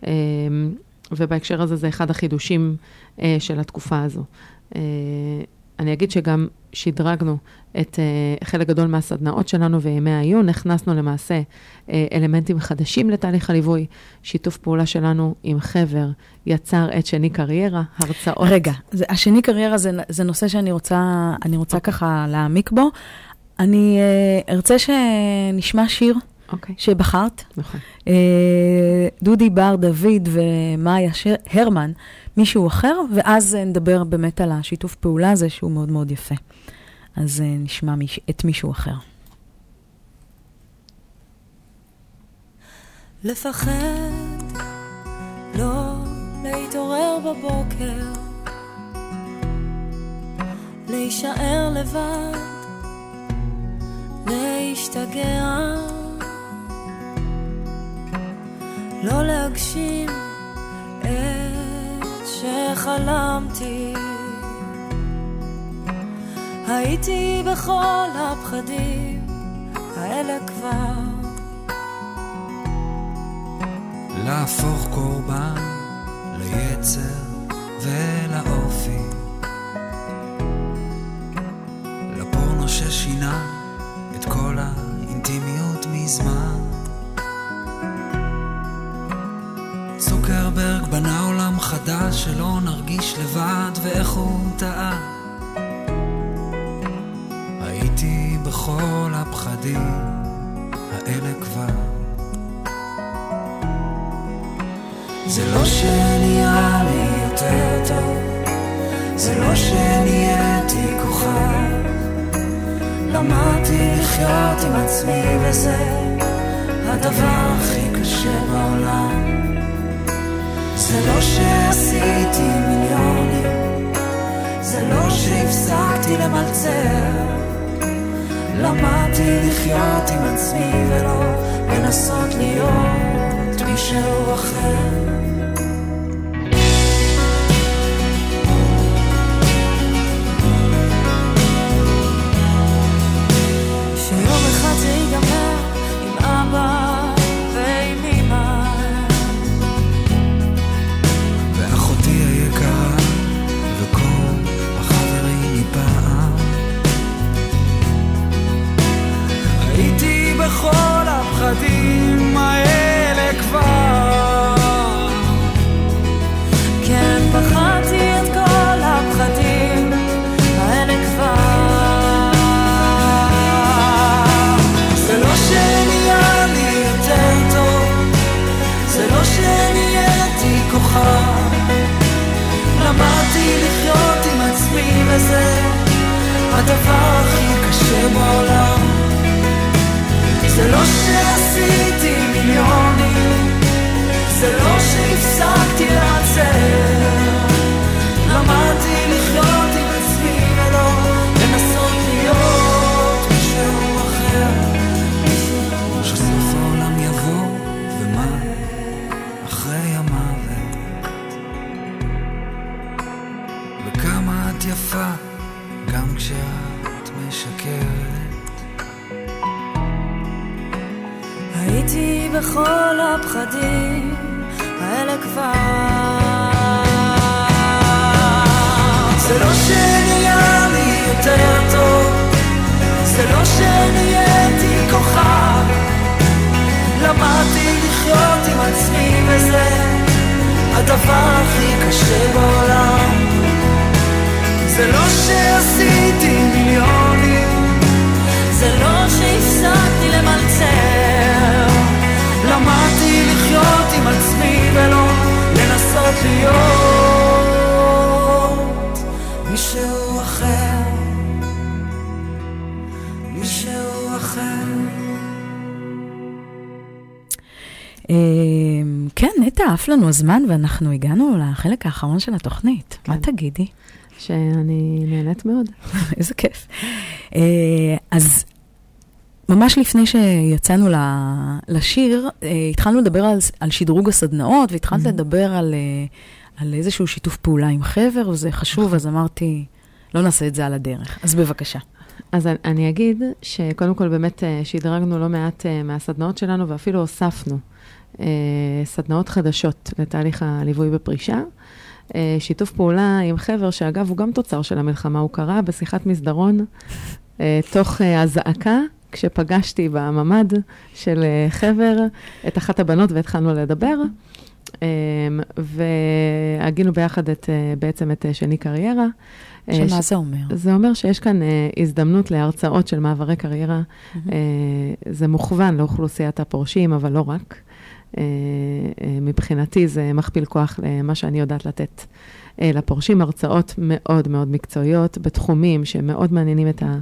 ובהקשר הזה זה אחד החידושים של התקופה הזו. אני אגיד שגם שדרגנו את חלק גדול מהסדנאות שלנו וימי העיון, הכנסנו למעשה אלמנטים חדשים לתהליך הליווי, שיתוף פעולה שלנו עם חבר, יצר את שני קריירה, הרצאות. רגע, השני קריירה זה נושא שאני רוצה ככה להעמיק בו. אני ארצה שנשמע שיר שבחרת. נכון. דודי בר דוד ומאיה הרמן, מישהו אחר, ואז נדבר באמת על השיתוף פעולה הזה שהוא מאוד מאוד יפה. אז נשמע את מישהו אחר. לפחד, לא להתעורר בבוקר, להישאר לבד, להשתגע, לא להגשים את שחלמתי. הייתי בכל הפחדים האלה כבר, להפוך קורבן ליצר ולאופי, לפורנו ששינה את כל האינטימיות מזמן. צוקרברג בנה עולם חדש שלא נרגיש לבד, ואיך הוא טעה. הייתי בכל הפחדים האלה כבר. זה לא שנהיה לי יותר טוב, זה לא שנהייתי כוכב, למדתי לחיות עם עצמי וזה הדבר הכי קשה בעולם. זה לא שעשיתי מיליונים, זה לא שהפסקתי למלצר, למדתי לחיות עם עצמי ולא לנסות להיות מישהו אחר. שיום אחד זה ייגמר עם אבא ועם אמא ואחותי היקרה וכל החברים מפעם. הייתי בכל הפחדים האלה כבר, כן פחדתי את כל הפחדים האלה כבר. זה לא שנהיה לי יותר טוב, זה לא שנהייתי כוכב, למדתי לחיות עם עצמי וזה הדבר הכי קשה בעולם. זה לא שעשיתי מיליונים, זה לא שהפסקתי לעצר, למדתי לחיות עם עצמי ולא לנסות להיות מישהו אחר. שסוף העולם יבוא ומה אחרי המוות, וכמה את יפה גם כשאת משקרת. הייתי בכל הפחדים האלה כבר. זה לא שנהיה לי יותר טוב, זה לא שנהייתי כוכב, למדתי לחיות עם עצמי וזה הדבר הכי קשה בעולם. זה לא שעשיתי מיליונים, זה לא שהפסקתי למלצר, למדתי לחיות עם עצמי ולא לנסות להיות מישהו אחר, מישהו אחר. כן, נטע, עף לנו הזמן ואנחנו הגענו לחלק האחרון של התוכנית. מה תגידי? שאני נהנית מאוד. איזה כיף. אז ממש לפני שיצאנו לשיר, התחלנו לדבר על שדרוג הסדנאות, והתחלת לדבר על איזשהו שיתוף פעולה עם חבר, וזה חשוב, אז אמרתי, לא נעשה את זה על הדרך. אז בבקשה. אז אני אגיד שקודם כל באמת שדרגנו לא מעט מהסדנאות שלנו, ואפילו הוספנו סדנאות חדשות לתהליך הליווי בפרישה. שיתוף פעולה עם חבר, שאגב הוא גם תוצר של המלחמה, הוא קרה בשיחת מסדרון, תוך הזעקה, כשפגשתי בממד של חבר את אחת הבנות והתחלנו לדבר, והגינו ביחד בעצם את שני קריירה. שמה זה אומר? זה אומר שיש כאן הזדמנות להרצאות של מעברי קריירה. זה מוכוון לאוכלוסיית הפורשים, אבל לא רק. מבחינתי זה מכפיל כוח למה שאני יודעת לתת לפורשים, הרצאות מאוד מאוד מקצועיות, בתחומים שמאוד מעניינים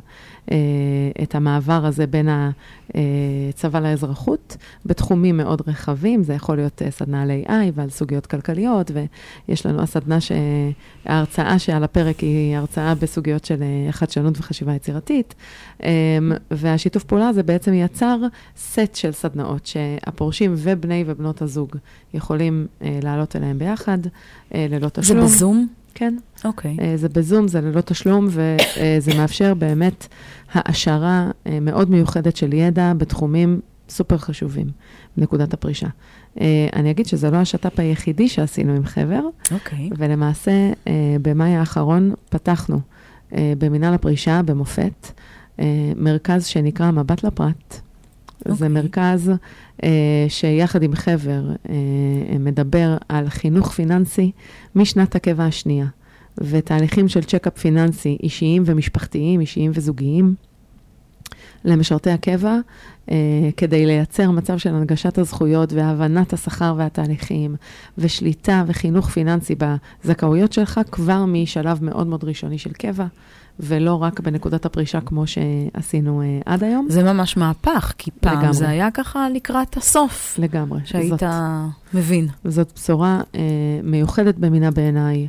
את המעבר הזה בין הצבא לאזרחות, בתחומים מאוד רחבים, זה יכול להיות סדנה על AI ועל סוגיות כלכליות, ויש לנו הסדנה ההרצאה שעל הפרק היא הרצאה בסוגיות של חדשנות וחשיבה יצירתית, והשיתוף פעולה הזה בעצם יצר סט של סדנאות, שהפורשים ובני ובנות הזוג יכולים לעלות אליהם ביחד, ללא תשלום. זה בזום? כן. אוקיי. זה בזום, זה ללא תשלום, וזה מאפשר באמת העשרה מאוד מיוחדת של ידע בתחומים סופר חשובים, בנקודת הפרישה. אני אגיד שזה לא השטאפ היחידי שעשינו עם חבר, ולמעשה במאי האחרון פתחנו במינהל הפרישה, במופת, מרכז שנקרא מבט לפרט. זה מרכז שיחד עם חבר מדבר על חינוך פיננסי משנת הקבע השנייה, ותהליכים של צ'קאפ פיננסי אישיים ומשפחתיים, אישיים וזוגיים, למשרתי הקבע, כדי לייצר מצב של הנגשת הזכויות והבנת השכר והתהליכים, ושליטה וחינוך פיננסי בזכאויות שלך, כבר משלב מאוד מאוד ראשוני של קבע, ולא רק בנקודת הפרישה כמו שעשינו עד היום. זה ממש מהפך, כי פעם לגמרי. זה היה ככה לקראת הסוף. לגמרי. שהיית מבין. זאת בשורה מיוחדת במינה בעיניי,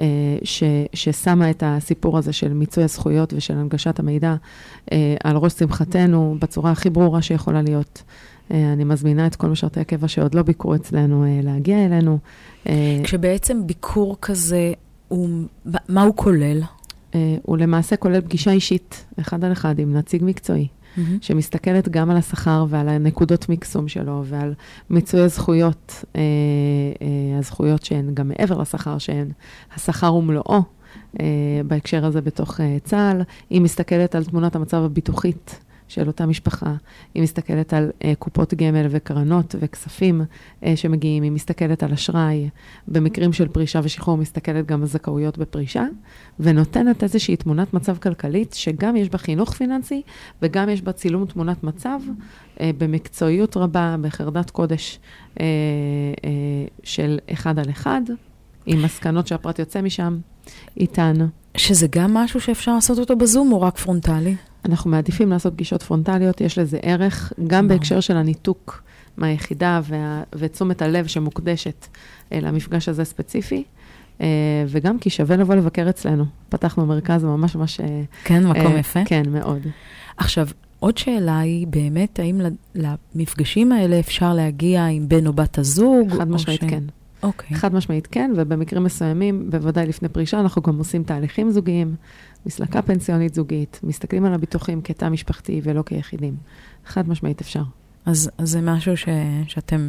ששמה את הסיפור הזה של מיצוי הזכויות ושל הנגשת המידע על ראש שמחתנו בצורה הכי ברורה שיכולה להיות. אני מזמינה את כל משרתי הקבע שעוד לא ביקרו אצלנו להגיע אלינו. כשבעצם ביקור כזה, מה הוא כולל? הוא למעשה כולל פגישה אישית, אחד על אחד, עם נציג מקצועי, שמסתכלת גם על השכר ועל הנקודות מקסום שלו, ועל מיצוי הזכויות, הזכויות שהן גם מעבר לשכר, שהן השכר ומלואו, בהקשר הזה בתוך צה"ל. היא מסתכלת על תמונת המצב הביטוחית של אותה משפחה, היא מסתכלת על קופות גמל וקרנות וכספים שמגיעים, היא מסתכלת על אשראי, במקרים של פרישה ושחרור מסתכלת גם על זכאויות בפרישה, ונותנת איזושהי תמונת מצב כלכלית, שגם יש בה חינוך פיננסי, וגם יש בה צילום תמונת מצב, במקצועיות רבה, בחרדת קודש של אחד על אחד, עם מסקנות שהפרט יוצא משם, איתן. שזה גם משהו שאפשר לעשות אותו בזום, או רק פרונטלי? אנחנו מעדיפים לעשות פגישות פרונטליות, יש לזה ערך, גם בהקשר של הניתוק מהיחידה ותשומת הלב שמוקדשת למפגש הזה ספציפי, וגם כי שווה לבוא לבקר אצלנו. פתחנו מרכז ממש ממש... כן, מקום יפה. כן, מאוד. עכשיו, עוד שאלה היא באמת, האם למפגשים האלה אפשר להגיע עם בן או בת הזוג? חד משמעית כן. אוקיי. חד משמעית כן, ובמקרים מסוימים, בוודאי לפני פרישה, אנחנו גם עושים תהליכים זוגיים, מסלקה פנסיונית זוגית, מסתכלים על הביטוחים כתא משפחתי ולא כיחידים. חד משמעית אפשר. אז זה משהו שאתם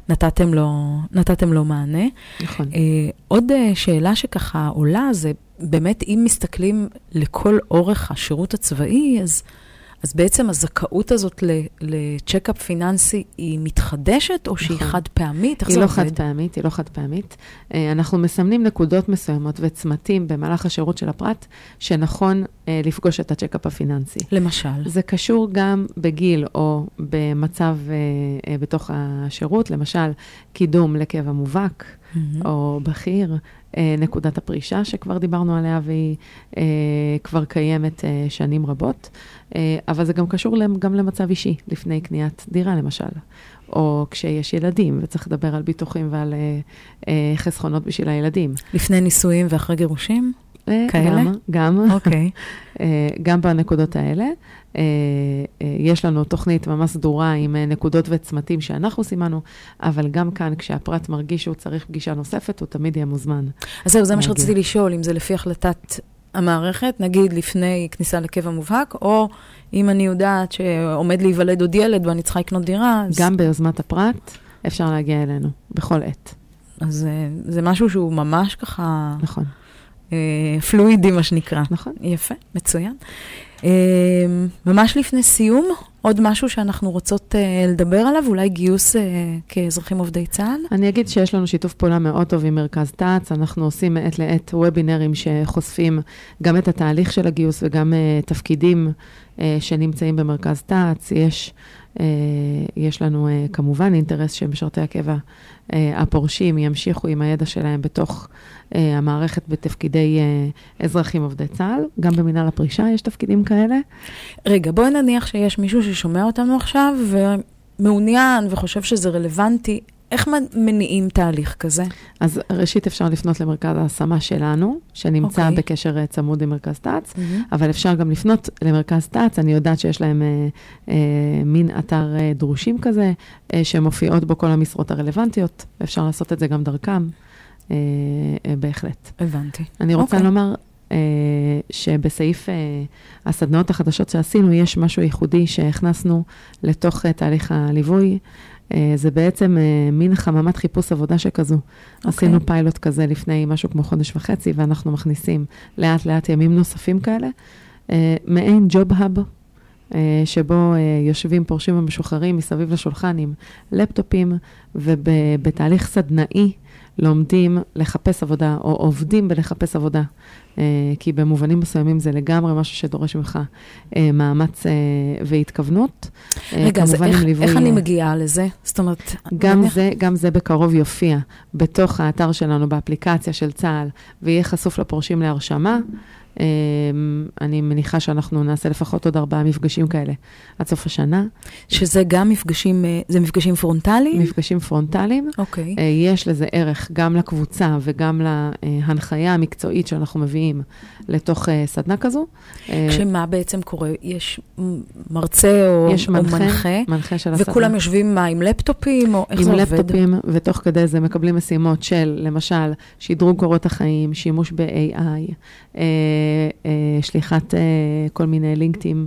נתתם לו מענה. נכון. עוד שאלה שככה עולה, זה באמת אם מסתכלים לכל אורך השירות הצבאי, אז בעצם הזכאות הזאת לצ'קאפ פיננסי היא מתחדשת, או שהיא חד פעמית? היא לא חד פעמית, היא לא חד פעמית. אנחנו מסמנים נקודות מסוימות וצמתים במהלך השירות של הפרט, שנכון לפגוש את הצ'קאפ הפיננסי. למשל? זה קשור גם בגיל או במצב בתוך השירות, למשל קידום לקבע מובהק, או בכיר, נקודת הפרישה שכבר דיברנו עליה, והיא כבר קיימת שנים רבות, אבל זה גם קשור גם למצב אישי, לפני קניית דירה למשל, או כשיש ילדים, וצריך לדבר על ביטוחים ועל חסכונות בשביל הילדים. לפני נישואים ואחרי גירושים? כאלה? גם. אוקיי. גם בנקודות האלה. יש לנו תוכנית ממש סדורה עם נקודות וצמתים שאנחנו סימנו, אבל גם כאן כשהפרט מרגיש שהוא צריך פגישה נוספת, הוא תמיד יהיה מוזמן. אז זהו, זה מה שרציתי לשאול, אם זה לפי החלטת המערכת, נגיד לפני כניסה לקבע מובהק, או אם אני יודעת שעומד להיוולד עוד ילד ואני צריכה לקנות דירה. גם ביוזמת הפרט אפשר להגיע אלינו, בכל עת. אז זה משהו שהוא ממש ככה... נכון. פלואידי, מה שנקרא. נכון. יפה, מצוין. ממש לפני סיום, עוד משהו שאנחנו רוצות לדבר עליו, אולי גיוס כאזרחים עובדי צה"ל? אני אגיד שיש לנו שיתוף פעולה מאוד טוב עם מרכז תע"צ, אנחנו עושים מעת לעת וובינרים שחושפים גם את התהליך של הגיוס וגם תפקידים שנמצאים במרכז תע"צ. יש לנו כמובן אינטרס שמשרתי הקבע הפורשים ימשיכו עם הידע שלהם בתוך המערכת בתפקידי אזרחים עובדי צה"ל. גם במינהל הפרישה יש תפקידים כאלה. רגע, בואי נניח שיש מישהו ששומע אותנו עכשיו ומעוניין וחושב שזה רלוונטי. איך מניעים תהליך כזה? אז ראשית אפשר לפנות למרכז ההשמה שלנו, שנמצא בקשר צמוד עם מרכז תע"צ, אבל אפשר גם לפנות למרכז תע"צ. אני יודעת שיש להם מין אתר דרושים כזה, שמופיעות בו כל המשרות הרלוונטיות, ואפשר לעשות את זה גם דרכם, בהחלט. הבנתי. אני רוצה לומר שבסעיף הסדנאות החדשות שעשינו, יש משהו ייחודי שהכנסנו לתוך תהליך הליווי. זה בעצם מין חממת חיפוש עבודה שכזו. עשינו פיילוט כזה לפני משהו כמו חודש וחצי, ואנחנו מכניסים לאט לאט ימים נוספים כאלה. מעין ג'וב האב, שבו יושבים פורשים ומשוחררים מסביב לשולחן עם לפטופים, ובתהליך סדנאי לומדים לחפש עבודה, או עובדים בלחפש עבודה. כי במובנים מסוימים זה לגמרי משהו שדורש ממך מאמץ והתכוונות. רגע, אז איך אני מגיעה לזה? זאת אומרת... גם זה בקרוב יופיע בתוך האתר שלנו, באפליקציה של צה"ל, ויהיה חשוף לפורשים להרשמה. אני מניחה שאנחנו נעשה לפחות עוד 4 מפגשים כאלה עד סוף השנה. שזה גם מפגשים, זה מפגשים פרונטליים? מפגשים פרונטליים. אוקיי. יש לזה ערך גם לקבוצה וגם להנחיה המקצועית שאנחנו מביאים לתוך סדנה כזו. כשמה בעצם קורה? יש מרצה או מנחה של הסדנה. וכולם יושבים מה, עם לפטופים או איך זה עובד? עם לפטופים, ותוך כדי זה מקבלים משימות של, למשל, שדרוג קורות החיים, שימוש ב-AI, שליחת כל מיני לינקדאין,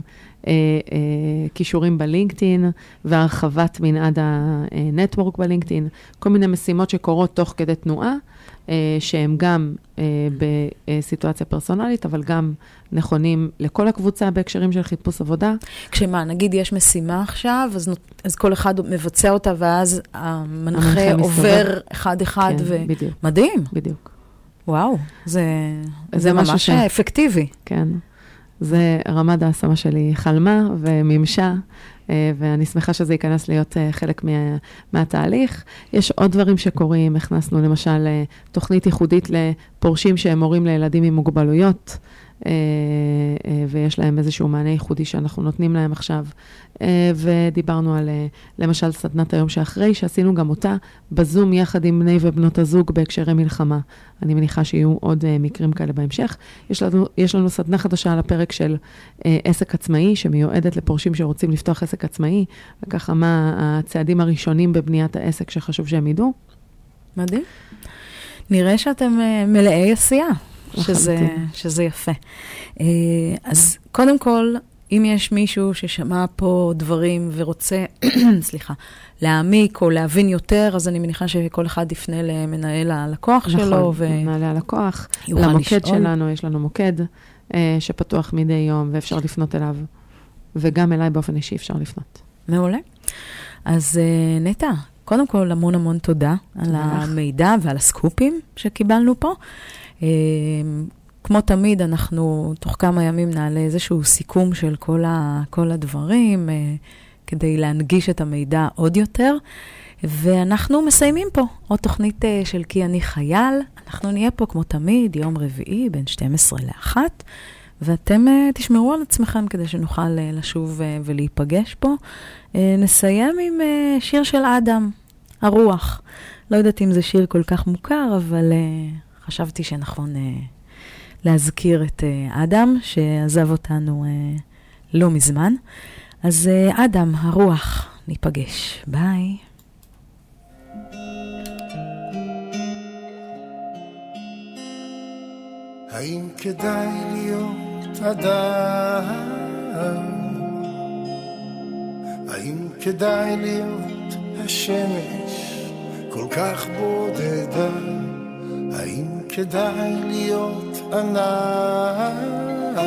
קישורים בלינקדאין, והרחבת מנעד הנטוורק בלינקדאין, כל מיני משימות שקורות תוך כדי תנועה, שהם גם בסיטואציה פרסונלית, אבל גם נכונים לכל הקבוצה בהקשרים של חיפוש עבודה. כשמה, נגיד יש משימה עכשיו, אז כל אחד מבצע אותה, ואז המנחה עובר אחד-אחד, בדיוק. מדהים. בדיוק. וואו, זה ממש אפקטיבי. כן. זה רמת ההשמה שלי חלמה וממשה, ואני שמחה שזה ייכנס להיות חלק מהתהליך. יש עוד דברים שקורים, הכנסנו למשל תוכנית ייחודית לפורשים שהם הורים לילדים עם מוגבלויות, ויש להם איזשהו מענה ייחודי שאנחנו נותנים להם עכשיו, ודיברנו על למשל סדנת היום שאחרי, שעשינו גם אותה בזום יחד עם בני ובנות הזוג בהקשרי מלחמה. אני מניחה שיהיו עוד מקרים כאלה בהמשך. יש לנו סדנה חדשה על הפרק של עסק עצמאי, שמיועדת לפורשים שרוצים לפתוח עסק עצמאי, וככה מה הצעדים הראשונים בבניית העסק שחשוב שהם ידעו. מדהים. נראה שאתם מלאי עשייה. שזה יפה. אז קודם כל, אם יש מישהו ששמע פה דברים ורוצה, להעמיק או להבין יותר, אז אני מניחה שכל אחד יפנה למנהל הלקוח שלו. מנהל הלקוח, למוקד שלנו, יש לנו מוקד שפתוח מדי יום, ואפשר לפנות אליו, וגם אליי באופן אישי אפשר לפנות. מעולה. אז נטע, קודם כל המון המון תודה על המידע ועל הסקופים שקיבלנו פה. כמו תמיד, אנחנו תוך כמה ימים נעלה איזשהו סיכום של כל הדברים, כדי להנגיש את המידע עוד יותר. ואנחנו מסיימים פה עוד תוכנית של כי אני חייל. אנחנו נהיה פה כמו תמיד, יום רביעי, בין 12 ל-1, ואתם תשמרו על עצמכם כדי שנוכל לשוב ולהיפגש פה. נסיים עם שיר של אדם, הרוח. לא יודעת אם זה שיר כל כך מוכר, אבל חשבתי שנכון להזכיר את אדם, שעזב אותנו לא מזמן. אז אדם, הרוח, ניפגש. ביי. האם כדאי להיות אדם? האם כדאי להיות השמש כל כך בודדה, האם כדאי להיות ענן?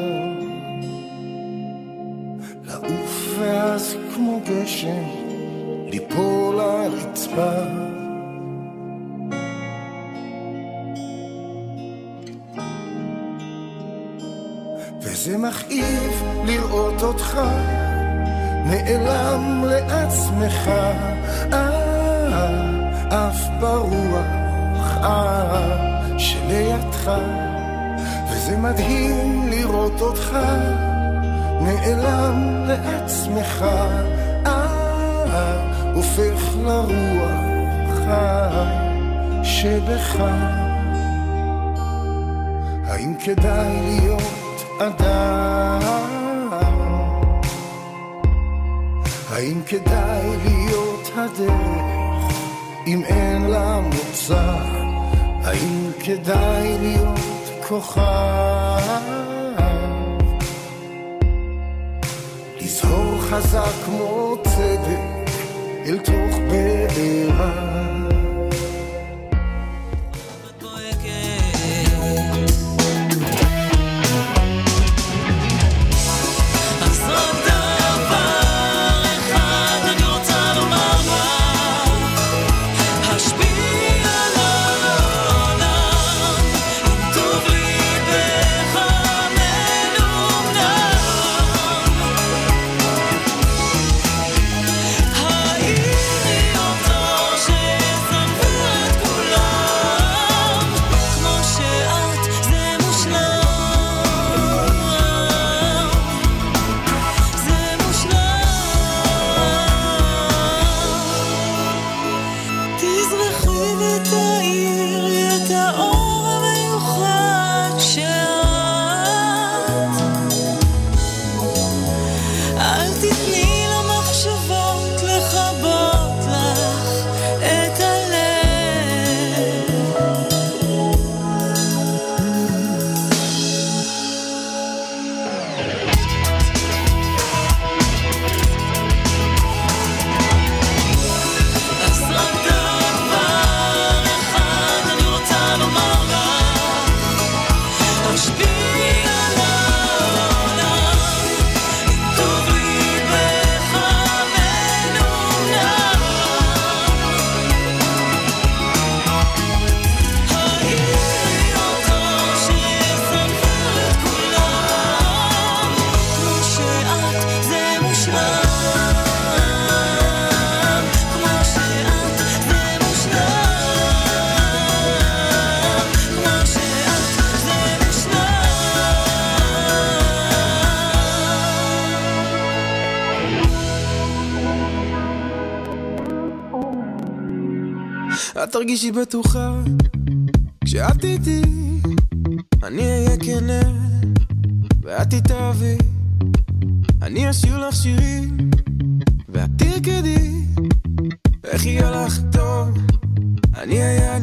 לעוף ואז כמו גשם, ליפול לרצפה. וזה מכאיב לראות אותך נעלם לעצמך, אף ברוח שלידך. וזה מדהים לראות אותך נעלם לעצמך, הופך לרוח שבך. האם כדאי להיות אדם? האם כדאי להיות הדרך אם אין לה מוצא? האם כדאי להיות כוכב? לזהור חזק כמו צדק אל תוך בעירה. את תרגישי בטוחה כשאת איתי, אני אהיה כנה ואת תתאהבי. אני אשיר לך שירים ואת תרקדי, איך יהיה לך טוב, אני אהיה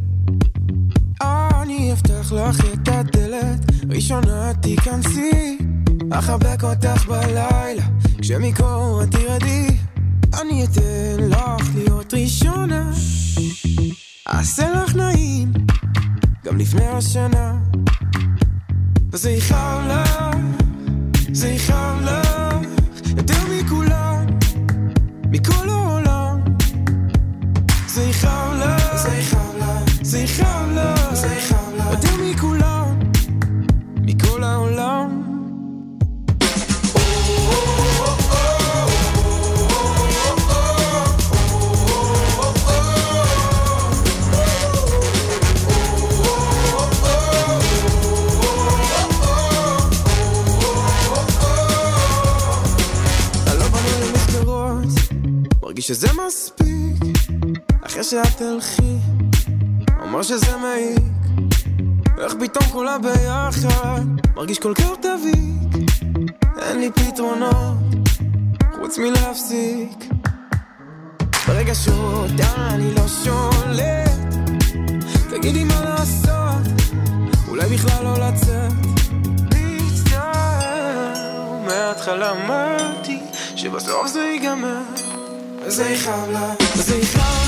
אני אפתח לך את הדלת, ראשונה תיכנסי, אחבק אותך בלילה כשמקור את תרדי. אני אתן לך להיות ראשונה, אעשה לך נעים גם לפני השנה, וזה יכאב לך, זה יכאב לך יותר מכולם, מכל העולם. זה יכאב לך, זה יכאב לך, זה יכאב לך, זה יכאב לך יותר מכולם, מכל העולם. מרגיש שזה מספיק, אחרי שאת תלכי, אומר שזה מעיק, איך פתאום כולה ביחד, מרגיש כל כך דביק, אין לי פתרונות, חוץ מלהפסיק, ברגע שאותה אני לא שולט, תגידי מה לעשות, אולי בכלל לא לצאת, מצטער, מההתחלה אמרתי, שבסוף זה ייגמר, וזה יכאב לה, וזה יכאב